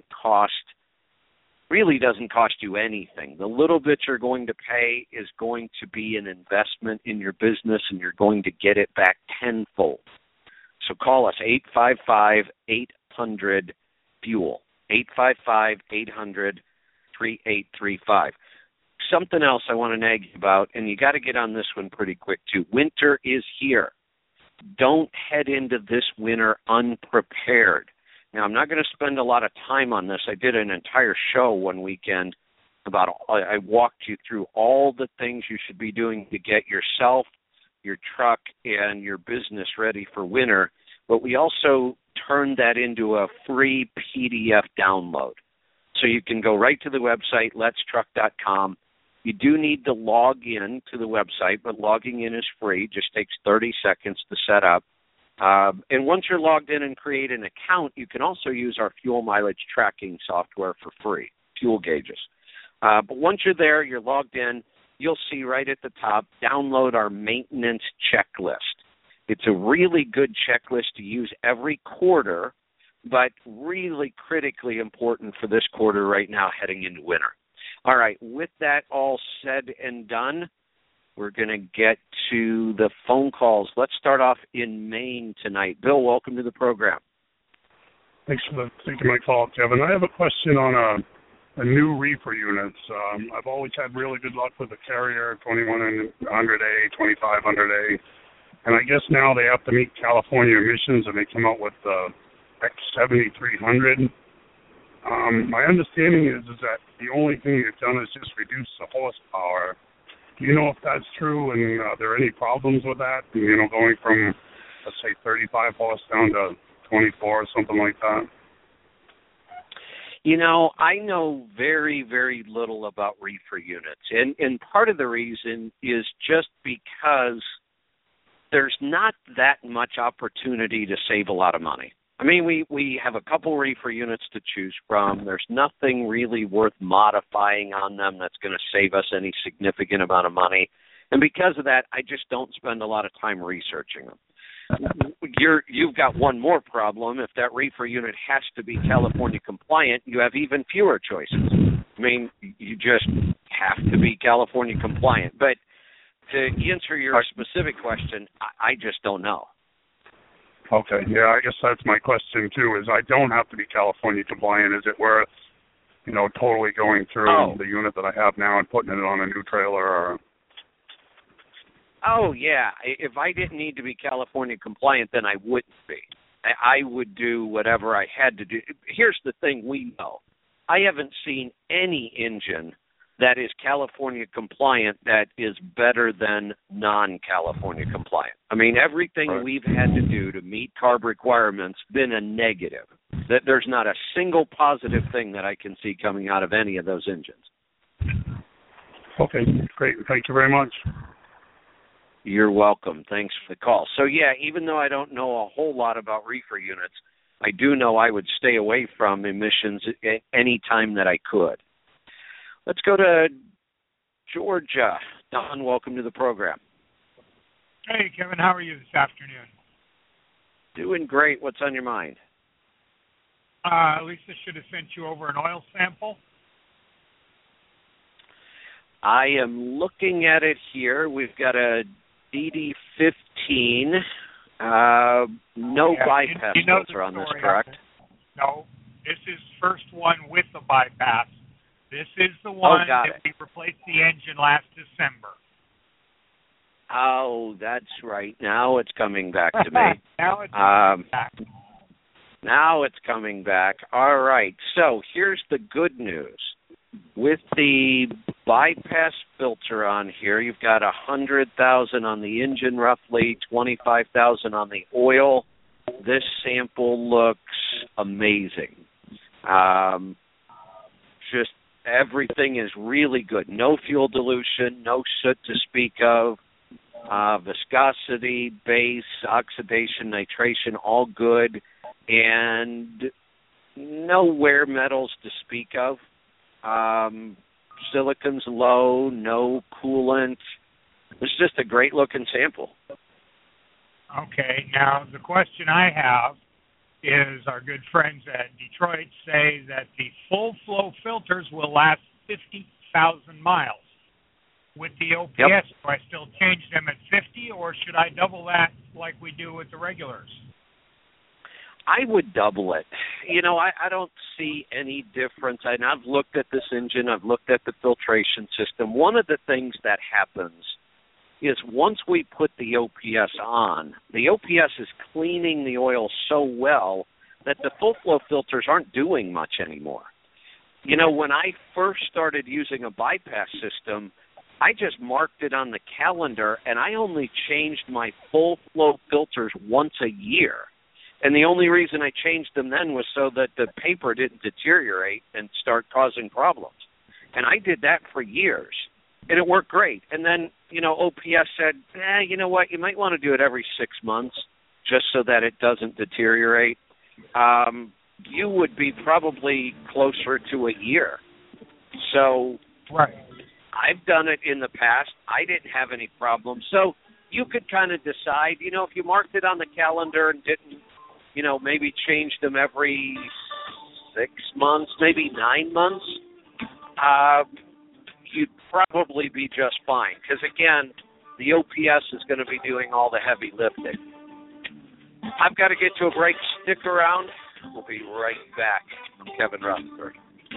really doesn't cost you anything. The little bit you're going to pay is going to be an investment in your business, and you're going to get it back tenfold. So call us, 855-800-FUEL, 855-800-3835. Something else I want to nag you about, and you got to get on this one pretty quick too. Winter is here. Don't head into this winter unprepared. Now, I'm not going to spend a lot of time on this. I did an entire show one weekend about, I walked you through all the things you should be doing to get yourself, your truck, and your business ready for winter. But we also turned that into a free PDF download. So you can go right to the website, letstruck.com. You do need to log in to the website, but logging in is free. It just takes 30 seconds to set up. And once you're logged in and create an account, you can also use our fuel mileage tracking software for free, fuel gauges. But once you're there, you're logged in, you'll see right at the top, download our maintenance checklist. It's a really good checklist to use every quarter, but really critically important for this quarter right now heading into winter. All right, with that all said and done, we're going to get to the phone calls. Let's start off in Maine tonight. Bill, welcome to the program. Thanks for taking my call, Kevin. I have a question on a new reefer units. I've always had really good luck with the Carrier 2100A, 2500A, and I guess now they have to meet California emissions, and they come out with the X7300. My understanding is that the only thing you've done is just reduce the horsepower. Do you know if that's true, and are there any problems with that? You know, going from, let's say, 35 horse down to 24 or something like that? You know, I know very, very little about reefer units, and part of the reason is just because there's not that much opportunity to save a lot of money. I mean, we have a couple reefer units to choose from. There's nothing really worth modifying on them that's going to save us any significant amount of money. And because of that, I just don't spend a lot of time researching them. You've got one more problem. If that reefer unit has to be California compliant, you have even fewer choices. I mean, you just have to be California compliant. But to answer your specific question, I just don't know. Okay, yeah, I guess that's my question, too, is I don't have to be California compliant. Is it worth, you know, totally going through the unit that I have now and putting it on a new trailer? Or... Oh, yeah. If I didn't need to be California compliant, then I wouldn't be. I would do whatever I had to do. Here's the thing we know. I haven't seen any engine that is California compliant that is better than non-California compliant. I mean, everything we've had to do to meet CARB requirements been a negative. That there's not a single positive thing that I can see coming out of any of those engines. Okay, great. Thank you very much. You're welcome. Thanks for the call. So, yeah, even though I don't know a whole lot about reefer units, I do know I would stay away from emissions any time that I could. Let's go to Georgia. Don, welcome to the program. Hey, Kevin, how are you this afternoon? Doing great. What's on your mind? Lisa should have sent you over an oil sample. I am looking at it here. We've got a DD15. No bypass filter on this, correct? No. This is first one with the bypass. This is the one that we replaced the engine last December. Oh, that's right. Now it's coming back to me. Now it's coming back. Now it's coming back. All right. So here's the good news. With the bypass filter on here, you've got 100,000 on the engine, roughly 25,000 on the oil. This sample looks amazing. Just everything is really good. No fuel dilution, no soot to speak of. Viscosity, base, oxidation, nitration, all good. And no wear metals to speak of. Silicon's low, no coolant. It's just a great looking sample. Okay, now the question I have is our good friends at Detroit say that the full flow filters will last 50,000 miles. With the OPS, do I still change them at 50 or should I double that like we do with the regulars? I would double it. You know, I don't see any difference. And I've looked at this engine. I've looked at the filtration system. One of the things that happens is once we put the OPS on, the OPS is cleaning the oil so well that the full flow filters aren't doing much anymore. You know, when I first started using a bypass system, I just marked it on the calendar, and I only changed my full flow filters once a year. And the only reason I changed them then was so that the paper didn't deteriorate and start causing problems. And I did that for years, and it worked great. And then, you know, OPS said, you know what, you might want to do it every 6 months just so that it doesn't deteriorate. You would be probably closer to a year. So I've done it in the past. I didn't have any problems. So you could kind of decide, you know, if you marked it on the calendar and didn't, you know, maybe change them every 6 months, maybe 9 months, you'd probably be just fine. Because, again, the OPS is going to be doing all the heavy lifting. I've got to get to a break. Stick around. We'll be right back. I'm Kevin Rutherford.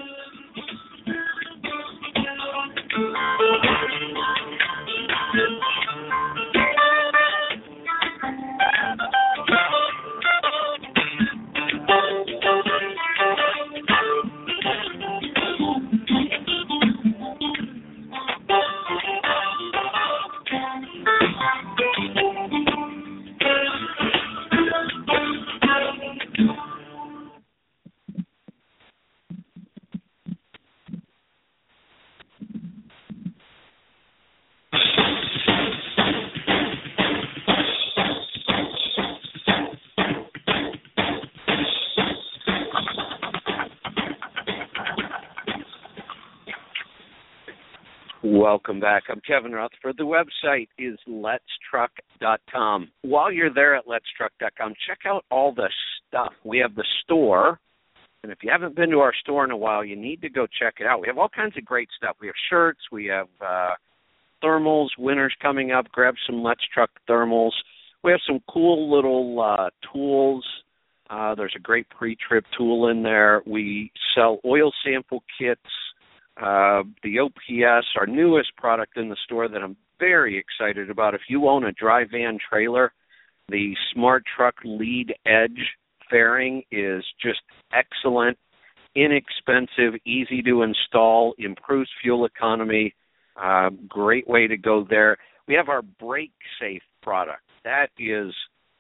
Welcome back. I'm Kevin Rutherford. The website is letstruck.com. While you're there at letstruck.com, check out all the stuff. We have the store, and if you haven't been to our store in a while, you need to go check it out. We have all kinds of great stuff. We have shirts. We have thermals. Winter's coming up. Grab some Let's Truck thermals. We have some cool little tools. There's a great pre-trip tool in there. We sell oil sample kits. The OPS, our newest product in the store that I'm very excited about. If you own a dry van trailer, the Smart Truck Lead Edge fairing is just excellent. inexpensive, easy to install, improves fuel economy. Great way to go there. We have our Brake Safe product. That is,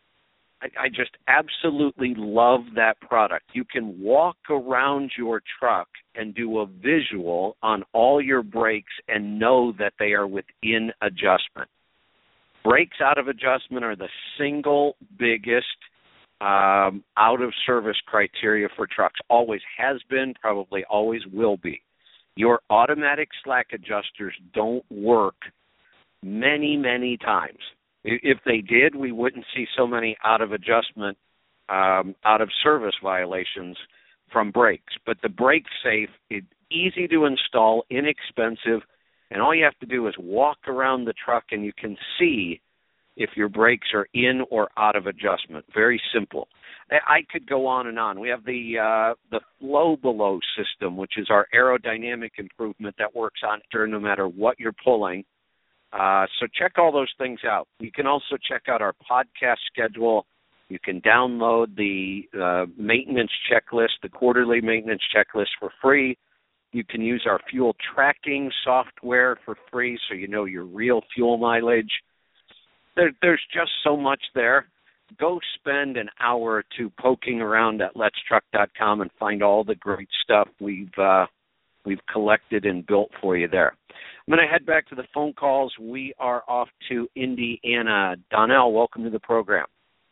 I just absolutely love that product. You can walk around your truck and do a visual on all your brakes and know that they are within adjustment. Brakes out of adjustment are the single biggest out-of-service criteria for trucks. Always has been, probably always will be. Your automatic slack adjusters don't work many, many times. If they did, we wouldn't see so many out-of-adjustment, out-of-service violations from brakes. But the Brake Safe is easy to install, inexpensive, and all you have to do is walk around the truck and you can see if your brakes are in or out of adjustment. Very simple. I could go on and on. We have the Flow Below system, which is our aerodynamic improvement that works on no matter what you're pulling. So check all those things out. You can also check out our podcast schedule. You can download the maintenance checklist, the quarterly maintenance checklist for free. You can use our fuel tracking software for free so you know your real fuel mileage. There's just so much there. Go spend an hour or two poking around at letstruck.com and find all the great stuff we've collected and built for you there. I'm going to head back to the phone calls. We are off to Indiana. Donnell, welcome to the program.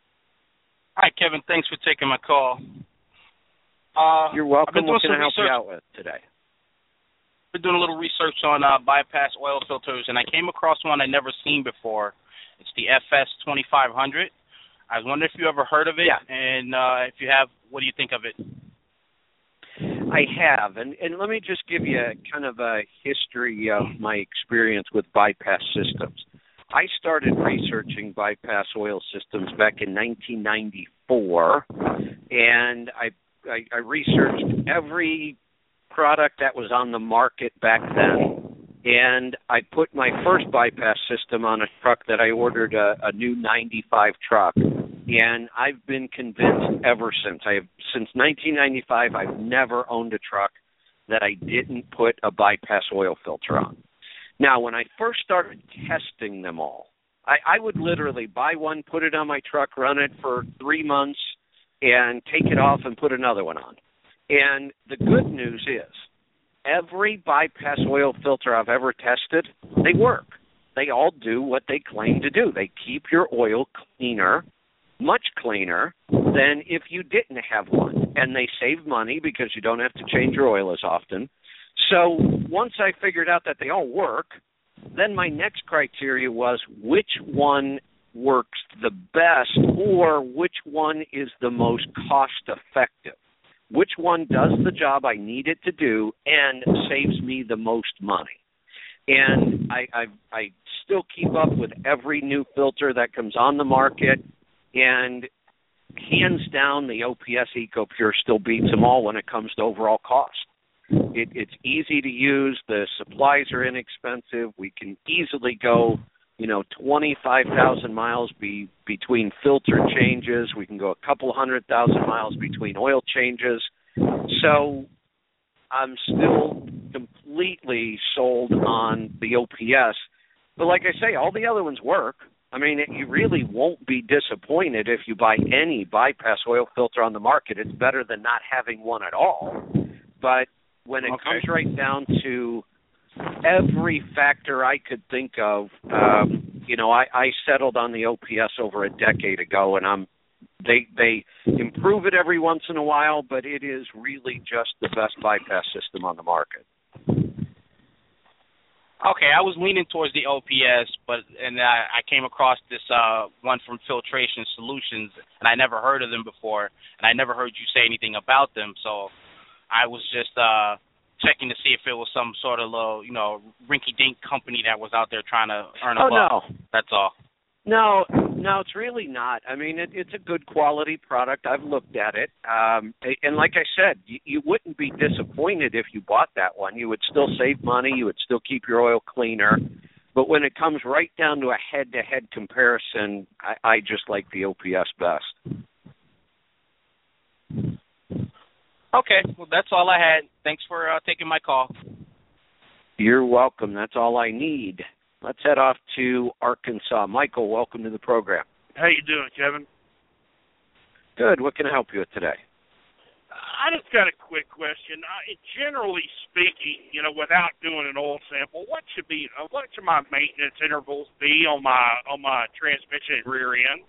Hi, Kevin. Thanks for taking my call. You're welcome. What can I help you out with today? I've been doing a little research on bypass oil filters, and I came across one I'd never seen before. It's the FS 2500. I was wondering if you ever heard of it, and if you have, what do you think of it? I have, and let me just give you kind of a history of my experience with bypass systems. I started researching bypass oil systems back in 1994, and I researched every product that was on the market back then, and I put my first bypass system on a truck that I ordered, a new 95 truck, and I've been convinced ever since. Since 1995, I've never owned a truck that I didn't put a bypass oil filter on. Now, when I first started testing them all, I would literally buy one, put it on my truck, run it for 3 months, and take it off and put another one on. And the good news is, every bypass oil filter I've ever tested, they work. They all do what they claim to do. They keep your oil cleaner, much cleaner than if you didn't have one. And they save money because you don't have to change your oil as often. So once I figured out that they all work, then my next criteria was which one works the best or which one is the most cost-effective. Which one does the job I need it to do and saves me the most money. And I still keep up with every new filter that comes on the market, and hands down, the OPS EcoPure still beats them all when it comes to overall cost. It's easy to use. The supplies are inexpensive. We can easily go, 25,000 miles between filter changes. We can go a couple 100,000 miles between oil changes. So I'm still completely sold on the OPS. But like I say, all the other ones work. I mean, you really won't be disappointed if you buy any bypass oil filter on the market. It's better than not having one at all. But when it comes right down to every factor I could think of, I settled on the OPS over a decade ago, and they improve it every once in a while, but it is really just the best bypass system on the market. Okay, I was leaning towards the OPS, and I came across this one from Filtration Solutions, and I never heard of them before, and I never heard you say anything about them, so I was just checking to see if it was some sort of little, rinky-dink company that was out there trying to earn a buck. No. That's all. No, it's really not. I mean, it's a good quality product. I've looked at it. And like I said, you wouldn't be disappointed if you bought that one. You would still save money. You would still keep your oil cleaner. But when it comes right down to a head-to-head comparison, I just like the OPS best. Okay, well, that's all I had. Thanks for taking my call. You're welcome. That's all I need. Let's head off to Arkansas. Michael, welcome to the program. How you doing, Kevin? Good. What can I help you with today? I just got a quick question. Generally speaking, without doing an oil sample, what should my maintenance intervals be on my transmission and rear end?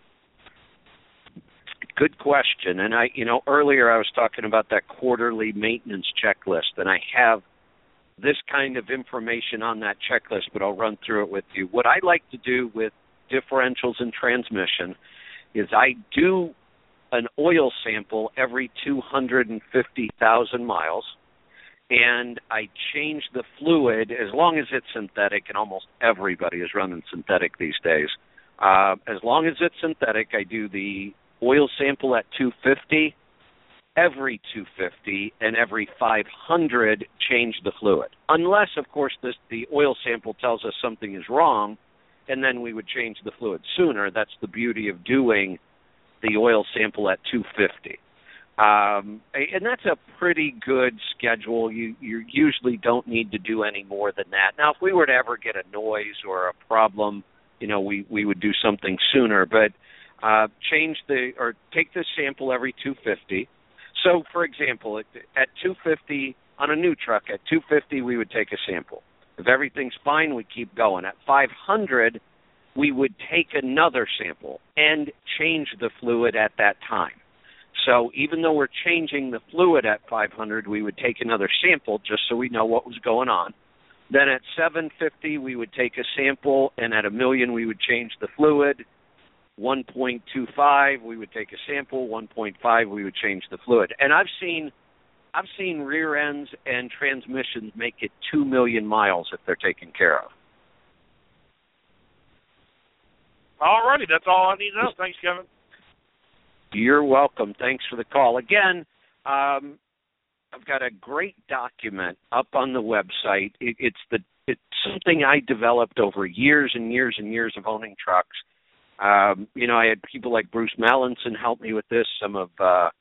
Good question. And earlier I was talking about that quarterly maintenance checklist, and I have this kind of information on that checklist, but I'll run through it with you. What I like to do with differentials and transmission is I do an oil sample every 250,000 miles, and I change the fluid as long as it's synthetic, and almost everybody is running synthetic these days. As long as it's synthetic, I do the oil sample at 250, every 250, and every 500 change the fluid. Unless, of course, the oil sample tells us something is wrong, and then we would change the fluid sooner. That's the beauty of doing the oil sample at 250. And that's a pretty good schedule. You usually don't need to do any more than that. Now, if we were to ever get a noise or a problem, we would do something sooner. But take this sample every 250. So, for example, at 250 on a new truck, at 250 we would take a sample. If everything's fine, we keep going. At 500, we would take another sample and change the fluid at that time. So even though we're changing the fluid at 500, we would take another sample just so we know what was going on. Then at 750, we would take a sample, and at 1,000,000, we would change the fluid. 1.25, we would take a sample. 1.5, we would change the fluid. And I've seen rear ends and transmissions make it 2 million miles if they're taken care of. All righty, that's all I need to know. Thanks, Kevin. You're welcome. Thanks for the call. Again, I've got a great document up on the website. It's something I developed over years and years and years of owning trucks. I had people like Bruce Mallinson help me with this. Some of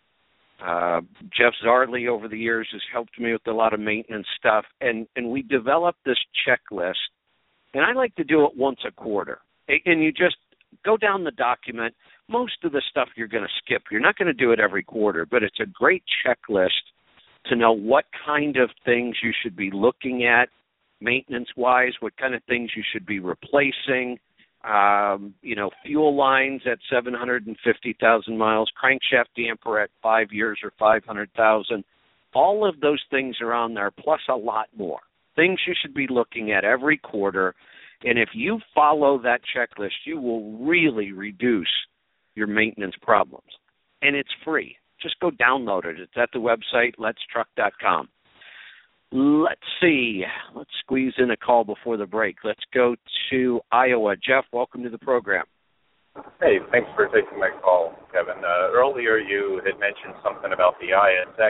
Jeff Zarley over the years has helped me with a lot of maintenance stuff. And we developed this checklist, and I like to do it once a quarter. And you just go down the document. Most of the stuff you're going to skip. You're not going to do it every quarter, but it's a great checklist to know what kind of things you should be looking at maintenance-wise, what kind of things you should be replacing, fuel lines at 750,000 miles, crankshaft damper at 5 years or 500,000. All of those things are on there, plus a lot more. Things you should be looking at every quarter. And if you follow that checklist, you will really reduce your maintenance problems. And it's free. Just go download it. It's at the website, letstruck.com. Let's see. Let's squeeze in a call before the break. Let's go to Iowa. Jeff, welcome to the program. Hey, thanks for taking my call, Kevin. Earlier you had mentioned something about the ISX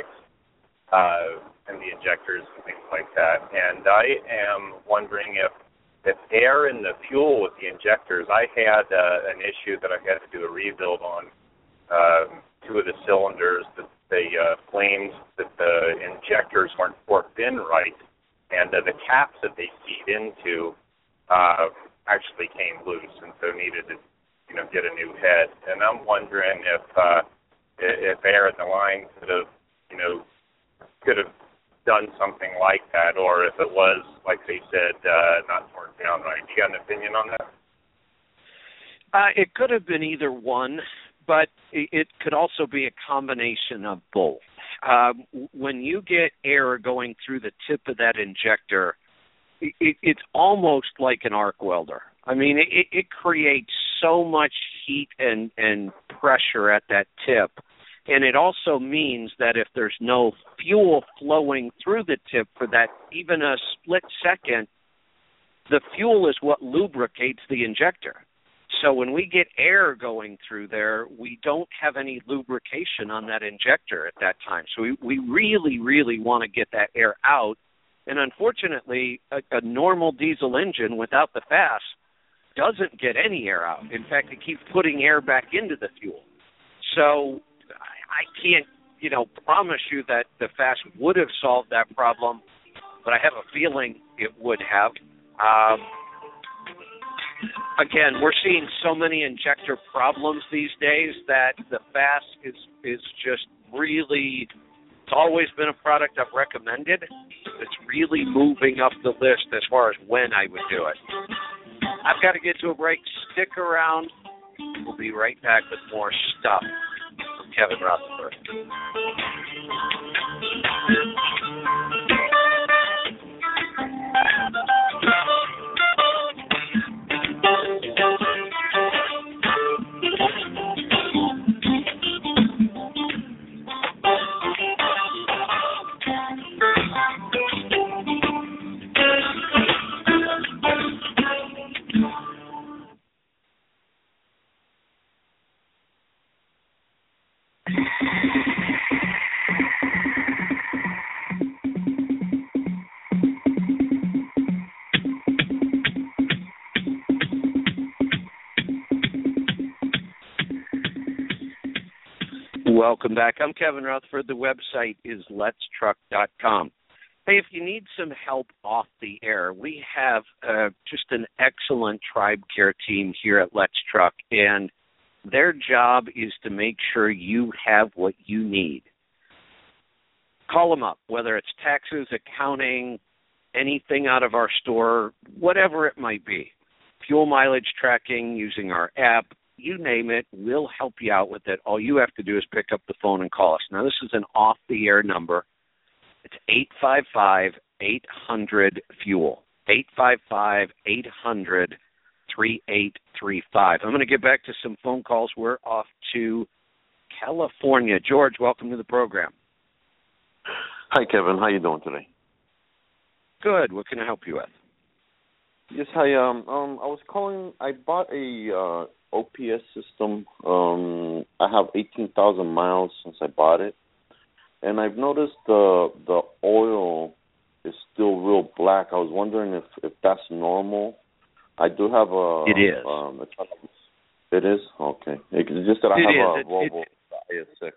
and the injectors and things like that. And I am wondering if air in the fuel with the injectors, I had an issue that I had to do a rebuild on two of the cylinders. That they claimed that the injectors weren't forked in right, and the caps that they feed into actually came loose, and so needed to, get a new head. And I'm wondering if air in the line could have done something like that, or if it was, like they said, not torqued down right. You got an opinion on that? It could have been either one, but it could also be a combination of both. When you get air going through the tip of that injector, it's almost like an arc welder. I mean, it creates so much heat and pressure at that tip. And it also means that if there's no fuel flowing through the tip for that even a split second, the fuel is what lubricates the injector. So when we get air going through there, we don't have any lubrication on that injector at that time. So we really, really want to get that air out. And unfortunately, a normal diesel engine without the FAS doesn't get any air out. In fact, it keeps putting air back into the fuel. So I can't promise you that the FAST would have solved that problem, but I have a feeling it would have. Again, we're seeing so many injector problems these days that the FAST is just really, it's always been a product I've recommended. It's really moving up the list as far as when I would do it. I've got to get to a break. Stick around. We'll be right back with more stuff from Kevin Rutherford. Welcome back. I'm Kevin Rutherford. The website is letstruck.com. Hey, if you need some help off the air, we have just an excellent Tribe Care team here at Let's Truck, and their job is to make sure you have what you need. Call them up, whether it's taxes, accounting, anything out of our store, whatever it might be. Fuel mileage tracking using our app, you name it, we'll help you out with it. All you have to do is pick up the phone and call us. Now, this is an off-the-air number. It's 855-800-FUEL, 855-800-3835. I'm going to get back to some phone calls. We're off to California. George, welcome to the program. Hi, Kevin. How you doing today? Good. What can I help you with? Yes, hi. I was calling. I bought a OPS system. I have 18,000 miles since I bought it, and I've noticed the oil is still real black. I was wondering if that's normal. I do have a. It is. It is? Okay. It's just that I have a Volvo ISX.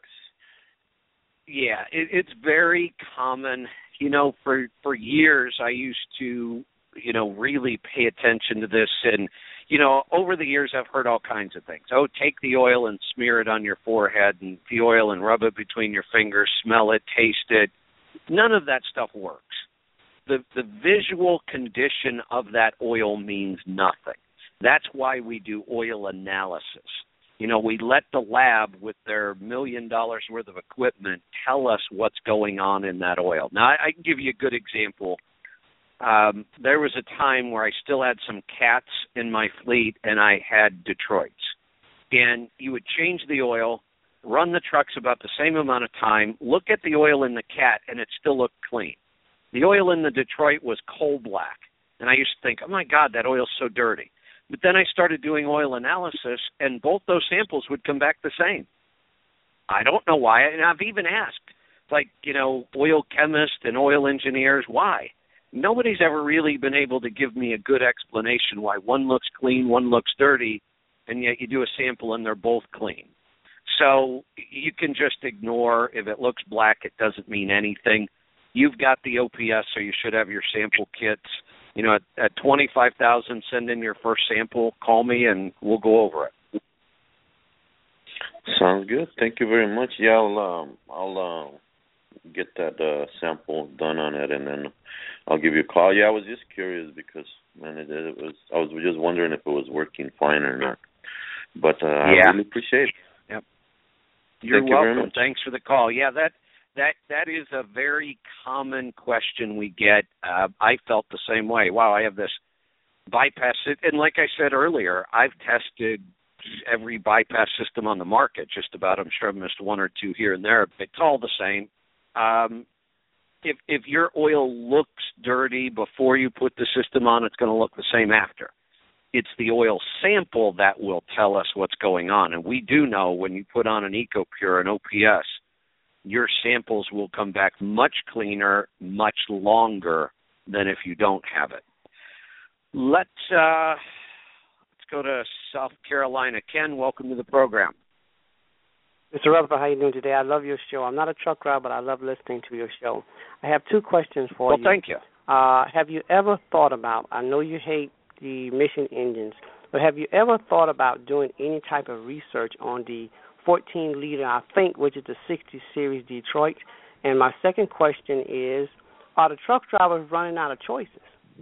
Yeah, it's very common. For years I used to, really pay attention to this. And, over the years I've heard all kinds of things. Oh, take the oil and smear it on your forehead, and the oil and rub it between your fingers, smell it, taste it. None of that stuff works. The visual condition of that oil means nothing. That's why we do oil analysis. We let the lab with their $1 million worth of equipment tell us what's going on in that oil. Now, I can give you a good example. There was a time where I still had some Cats in my fleet, and I had Detroits. And you would change the oil, run the trucks about the same amount of time, look at the oil in the Cat, and it still looked clean. The oil in the Detroit was coal black. And I used to think, oh, my God, that oil's so dirty. But then I started doing oil analysis, and both those samples would come back the same. I don't know why. And I've even asked, oil chemists and oil engineers, why? Nobody's ever really been able to give me a good explanation why one looks clean, one looks dirty, and yet you do a sample and they're both clean. So you can just ignore if it looks black, it doesn't mean anything. You've got the OPS, so you should have your sample kits. At 25,000, send in your first sample, call me, and we'll go over it. Sounds good. Thank you very much. Yeah, I'll get that sample done on it, and then I'll give you a call. Yeah, I was just curious because, man, I was just wondering if it was working fine or not. But I really appreciate it. Yep. You're welcome. Very much. Thanks for the call. Yeah, that is a very common question we get. I felt the same way. Wow, I have this bypass. And like I said earlier, I've tested every bypass system on the market, just about. I'm sure I've missed one or two here and there. It's all the same. If your oil looks dirty before you put the system on, it's going to look the same after. It's the oil sample that will tell us what's going on. And we do know when you put on an EcoPure, an OPS, your samples will come back much cleaner, much longer than if you don't have it. Let's go to South Carolina. Ken, welcome to the program. Mr. Rutherford, how are you doing today? I love your show. I'm not a truck driver, but I love listening to your show. I have two questions for you. Well, thank you. Have you ever thought about, I know you hate the emission engines, but have you ever thought about doing any type of research on the 14-liter, I think, which is the 60 Series Detroit? And my second question is, are the truck drivers running out of choices?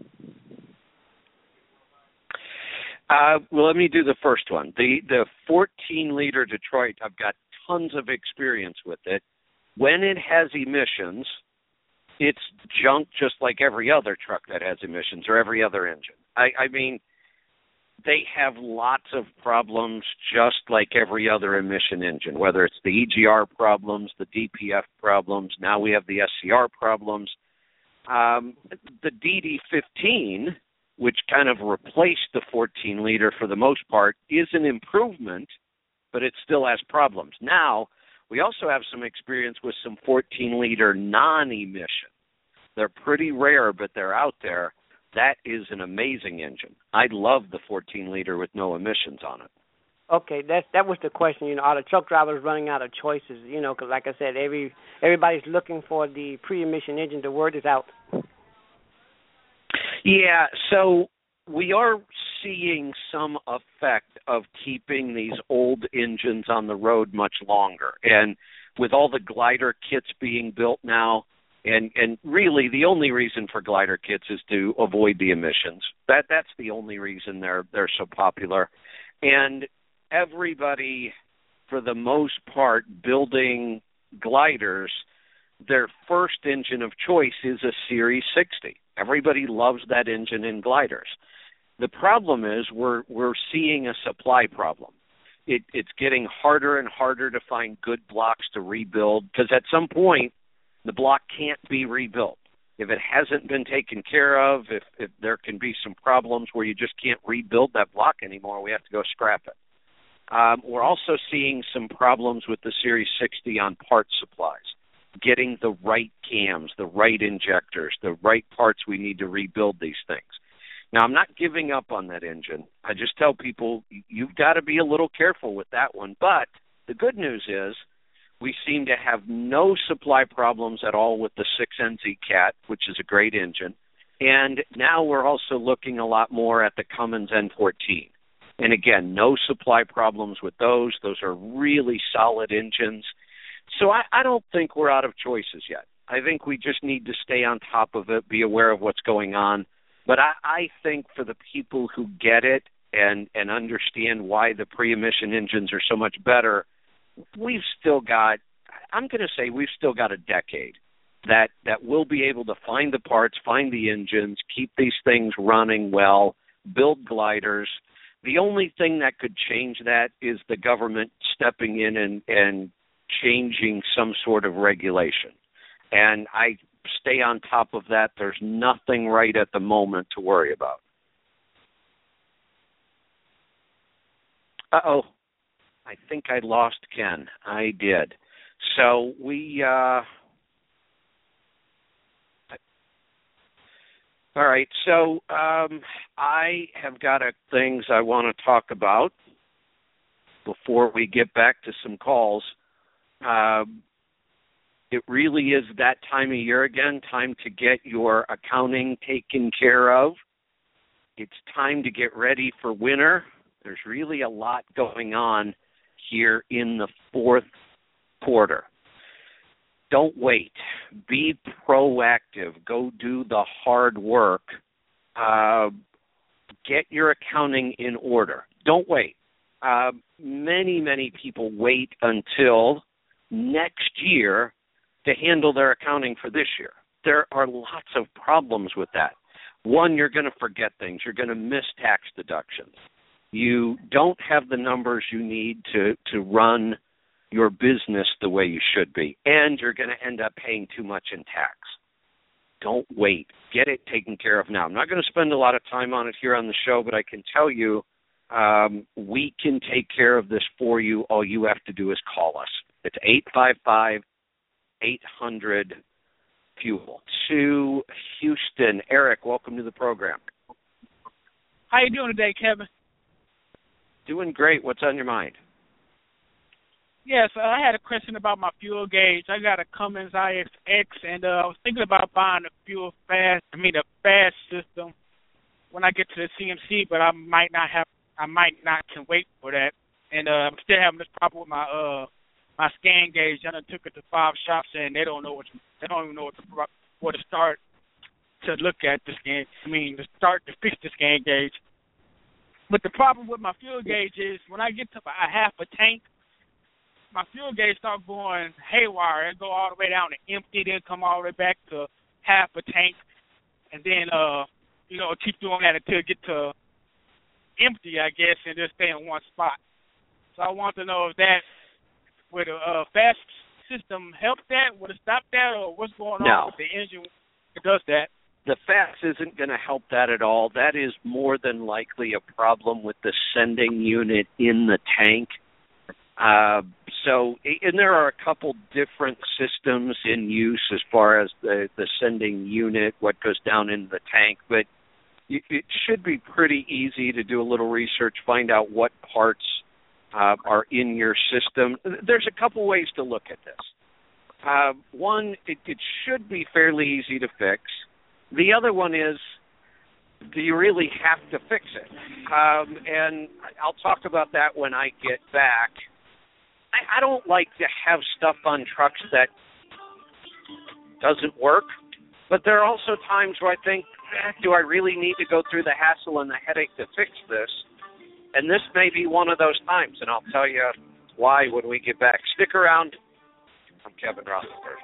Well, let me do the first one. The 14-liter Detroit, I've got tons of experience with it. When it has emissions, it's junk just like every other truck that has emissions or every other engine. I mean, they have lots of problems just like every other emission engine, whether it's the EGR problems, the DPF problems, now we have the SCR problems. The DD15, which kind of replaced the 14-liter for the most part, is an improvement, but it still has problems. Now, we also have some experience with some 14-liter non-emission. They're pretty rare, but they're out there. That is an amazing engine. I love the 14-liter with no emissions on it. Okay, that was the question. Are the truck drivers running out of choices? Because like I said, everybody's looking for the pre-emission engine. The word is out. Yeah, so we are seeing some effect of keeping these old engines on the road much longer. And with all the glider kits being built now, and really the only reason for glider kits is to avoid the emissions. That's the only reason they're so popular. And everybody, for the most part, building gliders, their first engine of choice is a Series 60. Everybody loves that engine in gliders. The problem is we're seeing a supply problem. It's getting harder and harder to find good blocks to rebuild because at some point the block can't be rebuilt. If it hasn't been taken care of, if there can be some problems where you just can't rebuild that block anymore, we have to go scrap it. We're also seeing some problems with the Series 60 on parts supplies, getting the right cams, the right injectors, the right parts we need to rebuild these things. Now, I'm not giving up on that engine. I just tell people you've got to be a little careful with that one. But the good news is we seem to have no supply problems at all with the 6NZ Cat, which is a great engine. And now we're also looking a lot more at the Cummins N14. And again, no supply problems with those. Those are really solid engines. So I don't think we're out of choices yet. I think we just need to stay on top of it, be aware of what's going on. But I think for the people who get it and understand why the pre-emission engines are so much better, we've still got a decade that we'll be able to find the parts, find the engines, keep these things running well, build gliders. The only thing that could change that is the government stepping in and changing some sort of regulation. And I stay on top of that. There's nothing right at the moment to worry about. Uh-oh. I think I lost Ken. I did. So all right. So I have got things I want to talk about before we get back to some calls. It really is that time of year again, time to get your accounting taken care of. It's time to get ready for winter. There's really a lot going on here in the fourth quarter. Don't wait. Be proactive. Go do the hard work. Get your accounting in order. Don't wait. Many people wait until next year to handle their accounting for this year. There are lots of problems with that. One, you're going to forget things. You're going to miss tax deductions. You don't have the numbers you need to run your business the way you should be, and you're going to end up paying too much in tax. Don't wait. Get it taken care of now. I'm not going to spend a lot of time on it here on the show, but I can tell you we can take care of this for you. All you have to do is call us. It's 855-800-FUEL. To Houston, Eric, welcome to the program. How you doing today, Kevin? Doing great. What's on your mind? Yes, I had a question about my fuel gauge. I got a Cummins ISX, and I was thinking about buying a fast system when I get to the CMC, but I might not can wait for that. And I'm still having this problem with my scan gauge. I took it to 5 shops, and they don't even know where to start to look at the scan. To fix the scan gauge. But the problem with my fuel gauge is when I get to a half a tank, my fuel gauge start going haywire. It go all the way down to empty, then come all the way back to half a tank, and then keep doing that until it get to empty, I guess, and just stay in one spot. So I want to know if that would a fast system help that? Would it stop that, or what's going on with the engine that does that? The fast isn't going to help that at all. That is more than likely a problem with the sending unit in the tank. And there are a couple different systems in use as far as the sending unit, what goes down into the tank, but it should be pretty easy to do a little research, find out what parts are in your system. There's a couple ways to look at this. One, it should be fairly easy to fix. The other one is, do you really have to fix it? And I'll talk about that when I get back. I don't like to have stuff on trucks that doesn't work, but there are also times where I think, do I really need to go through the hassle and the headache to fix this? And this may be one of those times, and I'll tell you why when we get back. Stick around. I'm Kevin Rutherford.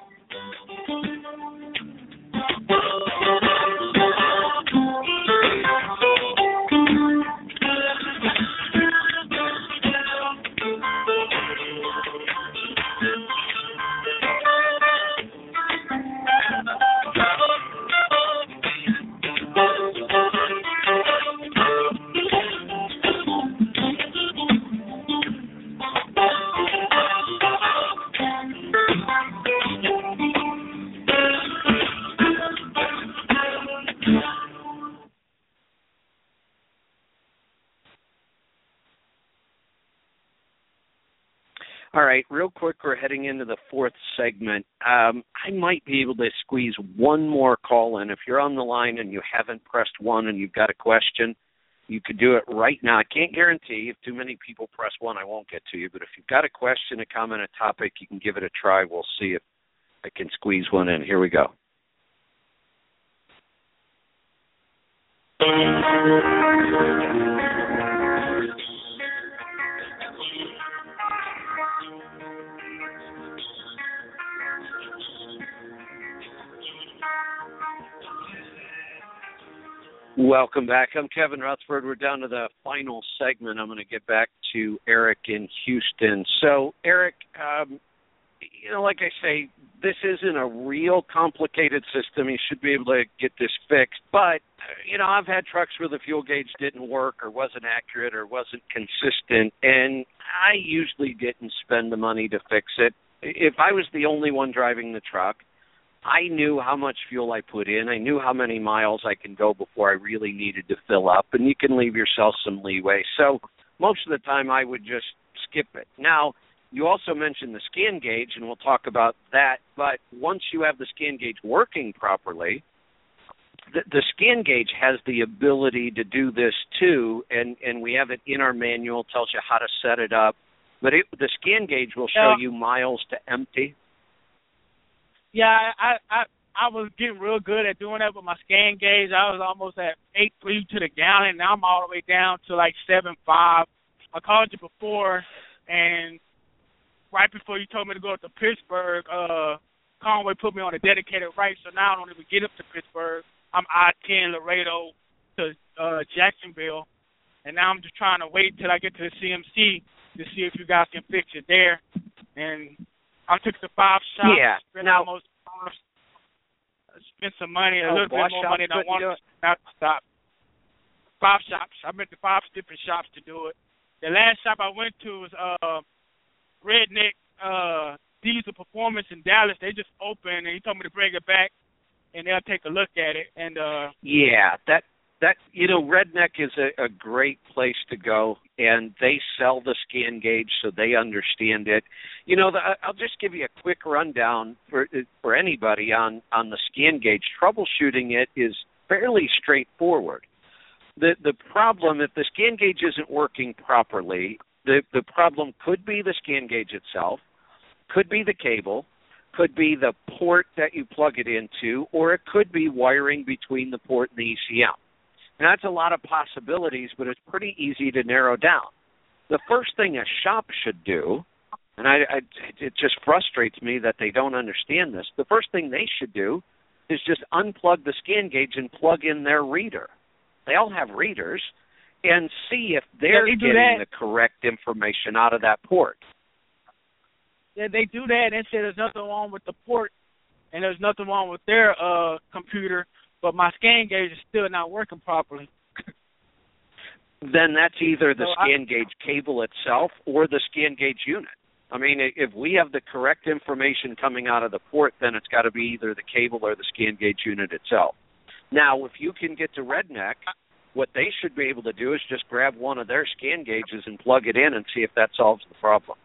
All right, real quick, we're heading into the fourth segment. I might be able to squeeze one more call in. If you're on the line and you haven't pressed 1 and you've got a question, you could do it right now. I can't guarantee if too many people press 1, I won't get to you. But if you've got a question, a comment, a topic, you can give it a try. We'll see if I can squeeze one in. Here we go. Welcome back. I'm Kevin Rutherford. We're down to the final segment. I'm going to get back to Eric in Houston. So, Eric, like I say, this isn't a real complicated system. You should be able to get this fixed. But, I've had trucks where the fuel gauge didn't work or wasn't accurate or wasn't consistent, and I usually didn't spend the money to fix it. If I was the only one driving the truck, I knew how much fuel I put in. I knew how many miles I can go before I really needed to fill up, and you can leave yourself some leeway. So most of the time I would just skip it. Now, you also mentioned the scan gauge, and we'll talk about that, but once you have the scan gauge working properly, the scan gauge has the ability to do this too, and we have it in our manual, tells you how to set it up. But the scan gauge will show you miles to empty. Yeah, I was getting real good at doing that with my scan gauge. I was almost at 8.3 to the gallon. Now I'm all the way down to like 7.5. I called you before, and right before you told me to go up to Pittsburgh, Conway put me on a dedicated right, so now I don't even get up to Pittsburgh. I'm I-10 Laredo to Jacksonville, and now I'm just trying to wait till I get to the CMC to see if you guys can fix it there. And I took the 5 shops. Yeah. Spent some money, a little bit more money than I wanted not to stop. 5 shops. I went to 5 different shops to do it. The last shop I went to was Redneck Diesel Performance in Dallas. They just opened, and he told me to bring it back, and they'll take a look at it. And yeah, That, Redneck is a great place to go, and they sell the scan gauge so they understand it. I'll just give you a quick rundown for anybody on the scan gauge. Troubleshooting it is fairly straightforward. The problem, if the scan gauge isn't working properly, the problem could be the scan gauge itself, could be the cable, could be the port that you plug it into, or it could be wiring between the port and the ECM. And that's a lot of possibilities, but it's pretty easy to narrow down. The first thing a shop should do, and it just frustrates me that they don't understand this, the first thing they should do is just unplug the scan gauge and plug in their reader. They all have readers, and see if they're getting the correct information out of that port. Yeah, they do that and say there's nothing wrong with the port and there's nothing wrong with their computer, but my scan gauge is still not working properly. Then that's either the scan gauge cable itself or the scan gauge unit. I mean, if we have the correct information coming out of the port, then it's got to be either the cable or the scan gauge unit itself. Now, if you can get to Redneck, what they should be able to do is just grab one of their scan gauges and plug it in and see if that solves the problem.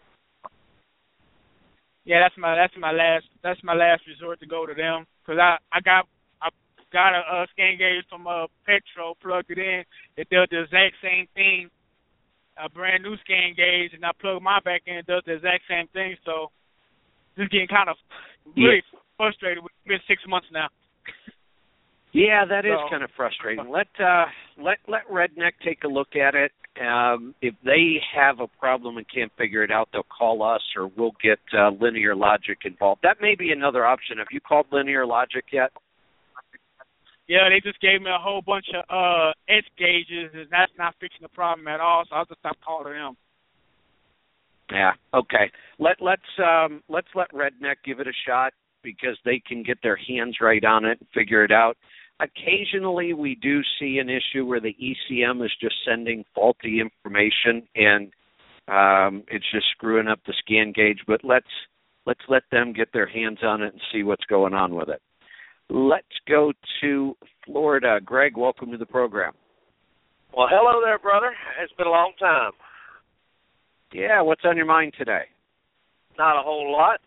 Yeah, that's my last resort to go to them, because I got a scan gauge from Petro, plugged it in. It does the exact same thing, a brand new scan gauge, and I plug my back in, it does the exact same thing. So just getting kind of really frustrated. It's been 6 months now. Yeah, that is kind of frustrating. Let Redneck take a look at it. If they have a problem and can't figure it out, they'll call us, or we'll get Linear Logic involved. That may be another option. Have you called Linear Logic yet? Yeah, they just gave me a whole bunch of edge gauges, and that's not fixing the problem at all. So I'll just stop calling them. Yeah. Okay. Let's let Redneck give it a shot, because they can get their hands right on it and figure it out. Occasionally, we do see an issue where the ECM is just sending faulty information, and it's just screwing up the scan gauge. But let's let them get their hands on it and see what's going on with it. Let's go to Florida. Greg, welcome to the program. Well, hello there, brother. It's been a long time. Yeah, what's on your mind today? Not a whole lot.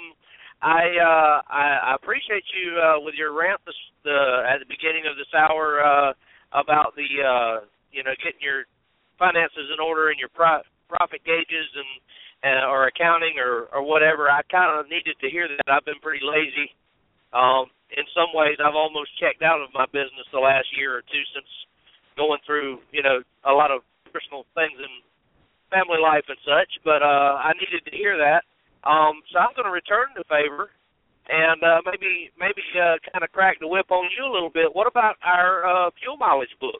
I appreciate you with your rant at the beginning of this hour about the getting your finances in order and your profit gauges and or accounting or whatever. I kind of needed to hear that. I've been pretty lazy. In some ways, I've almost checked out of my business the last year or two since going through a lot of personal things in family life and such. But I needed to hear that. So I'm going to return the favor and maybe kind of crack the whip on you a little bit. What about our fuel mileage book?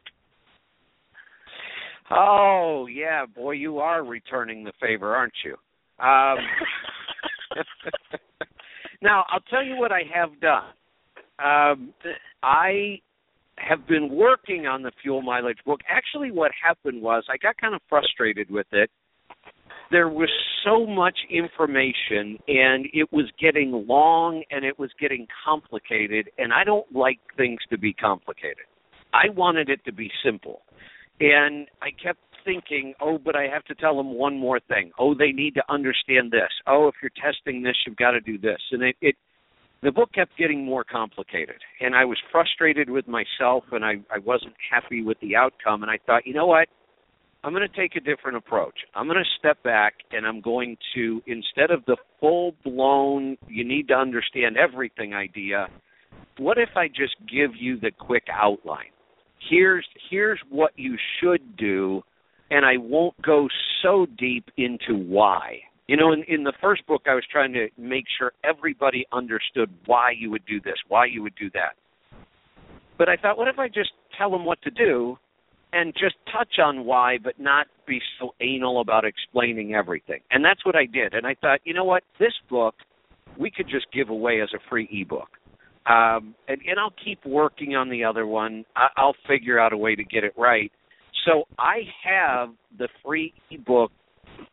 Oh, yeah, boy, you are returning the favor, aren't you? Now, I'll tell you what I have done. I have been working on the fuel mileage book. Actually, what happened was I got kind of frustrated with it. There was so much information, and it was getting long, and it was getting complicated, and I don't like things to be complicated. I wanted it to be simple. And I kept thinking, but I have to tell them one more thing. They need to understand this. If you're testing this, you've got to do this. And the book kept getting more complicated, and I was frustrated with myself, and I wasn't happy with the outcome, and I thought, you know what? I'm going to take a different approach. I'm going to step back, and I'm going to, instead of the full-blown, you need to understand everything idea, what if I just give you the quick outline? Here's what you should do, and I won't go so deep into why. In the first book, I was trying to make sure everybody understood why you would do this, why you would do that. But I thought, what if I just tell them what to do and just touch on why, but not be so anal about explaining everything? And that's what I did. And I thought, you know what, this book we could just give away as a free ebook. And I'll keep working on the other one. I'll figure out a way to get it right. So I have the free ebook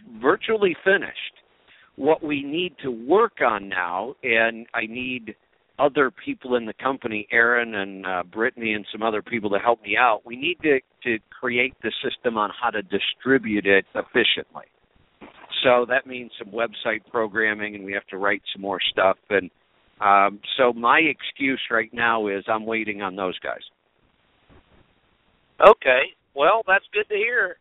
virtually finished. What we need to work on now, and I need other people in the company, Aaron and Brittany and some other people to help me out. We need to create the system on how to distribute it efficiently. So that means some website programming, and we have to write some more stuff. And so my excuse right now is I'm waiting on those guys. Okay, well, that's good to hear.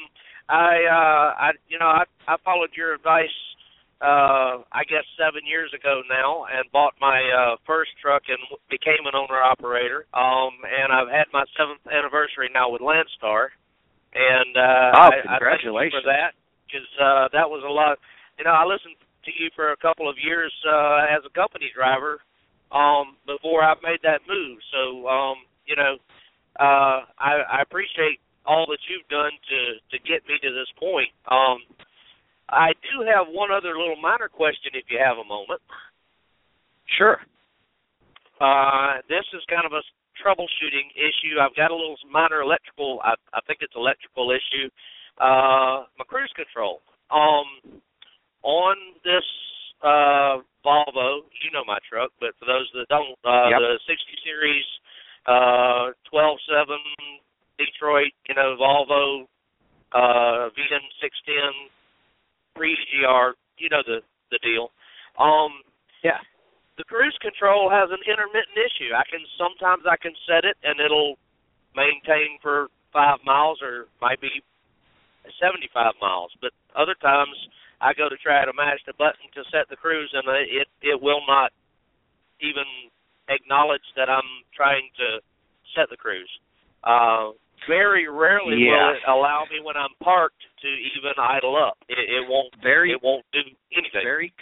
I followed your advice, I guess 7 years ago now, and bought my first truck and became an owner-operator. And I've had my 7th anniversary now with Landstar. And congratulations. I thank you for that, because that was a lot. I listened to you for a couple of years as a company driver before I made that move. So, I appreciate all that you've done to get me to this point. I do have one other little minor question, if you have a moment. Sure. This is kind of a troubleshooting issue. I've got a little minor electrical, I think it's electrical issue. My cruise control. On this Volvo, you know my truck, but for those that don't, the 60 Series 12.7 Detroit, Volvo VN 610 pre-GR, you know the deal. The cruise control has an intermittent issue. Sometimes I can set it and it'll maintain for 5 miles or maybe 75 miles, but other times I go to try to mash the button to set the cruise and it will not even acknowledge that I'm trying to set the cruise. Very rarely will it allow me when I'm parked to even idle up. It won't do anything. Very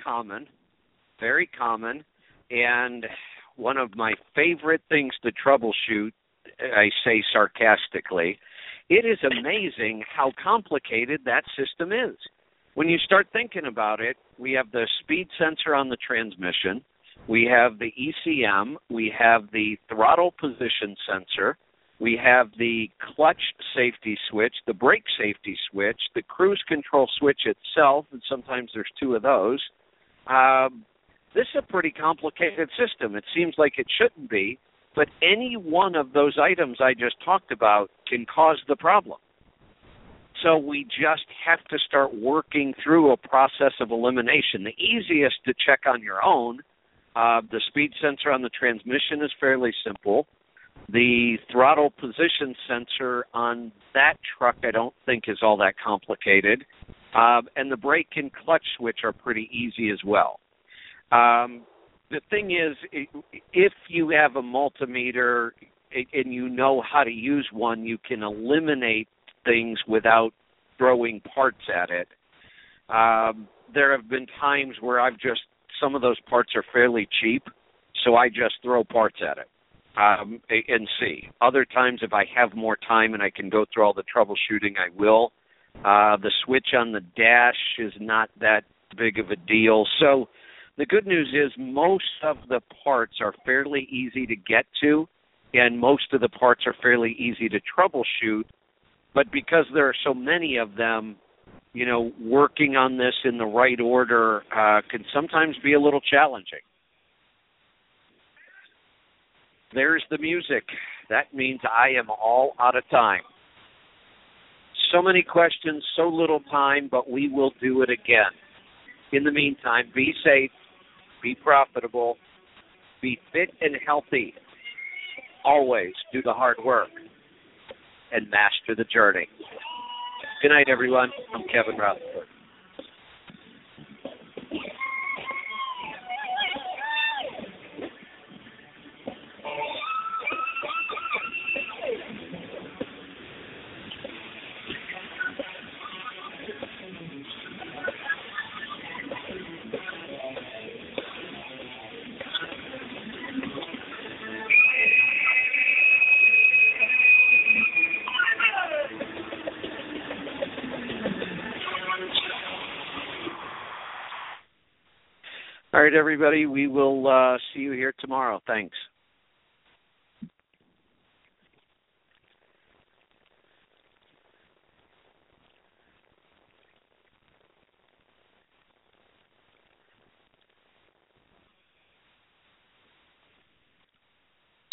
common. And one of my favorite things to troubleshoot, I say sarcastically, it is amazing how complicated that system is. When you start thinking about it, we have the speed sensor on the transmission, we have the ECM, we have the throttle position sensor, we have the clutch safety switch, the brake safety switch, the cruise control switch itself, and sometimes there's 2 of those. This is a pretty complicated system. It seems like it shouldn't be, but any one of those items I just talked about can cause the problem. So we just have to start working through a process of elimination. The easiest to check on your own, the speed sensor on the transmission is fairly simple. The throttle position sensor on that truck I don't think is all that complicated. And the brake and clutch switch are pretty easy as well. The thing is, if you have a multimeter and you know how to use one, you can eliminate things without throwing parts at it. There have been times where some of those parts are fairly cheap, so I just throw parts at it and see. Other times, if I have more time and I can go through all the troubleshooting, I will. The switch on the dash is not that big of a deal. So the good news is most of the parts are fairly easy to get to, and most of the parts are fairly easy to troubleshoot. But because there are so many of them, working on this in the right order can sometimes be a little challenging. There's the music. That means I am all out of time. So many questions, so little time, but we will do it again. In the meantime, be safe, be profitable, be fit and healthy. Always do the hard work and master the journey. Good night, everyone. I'm Kevin Rutherford. All right, everybody, we will see you here tomorrow. Thanks.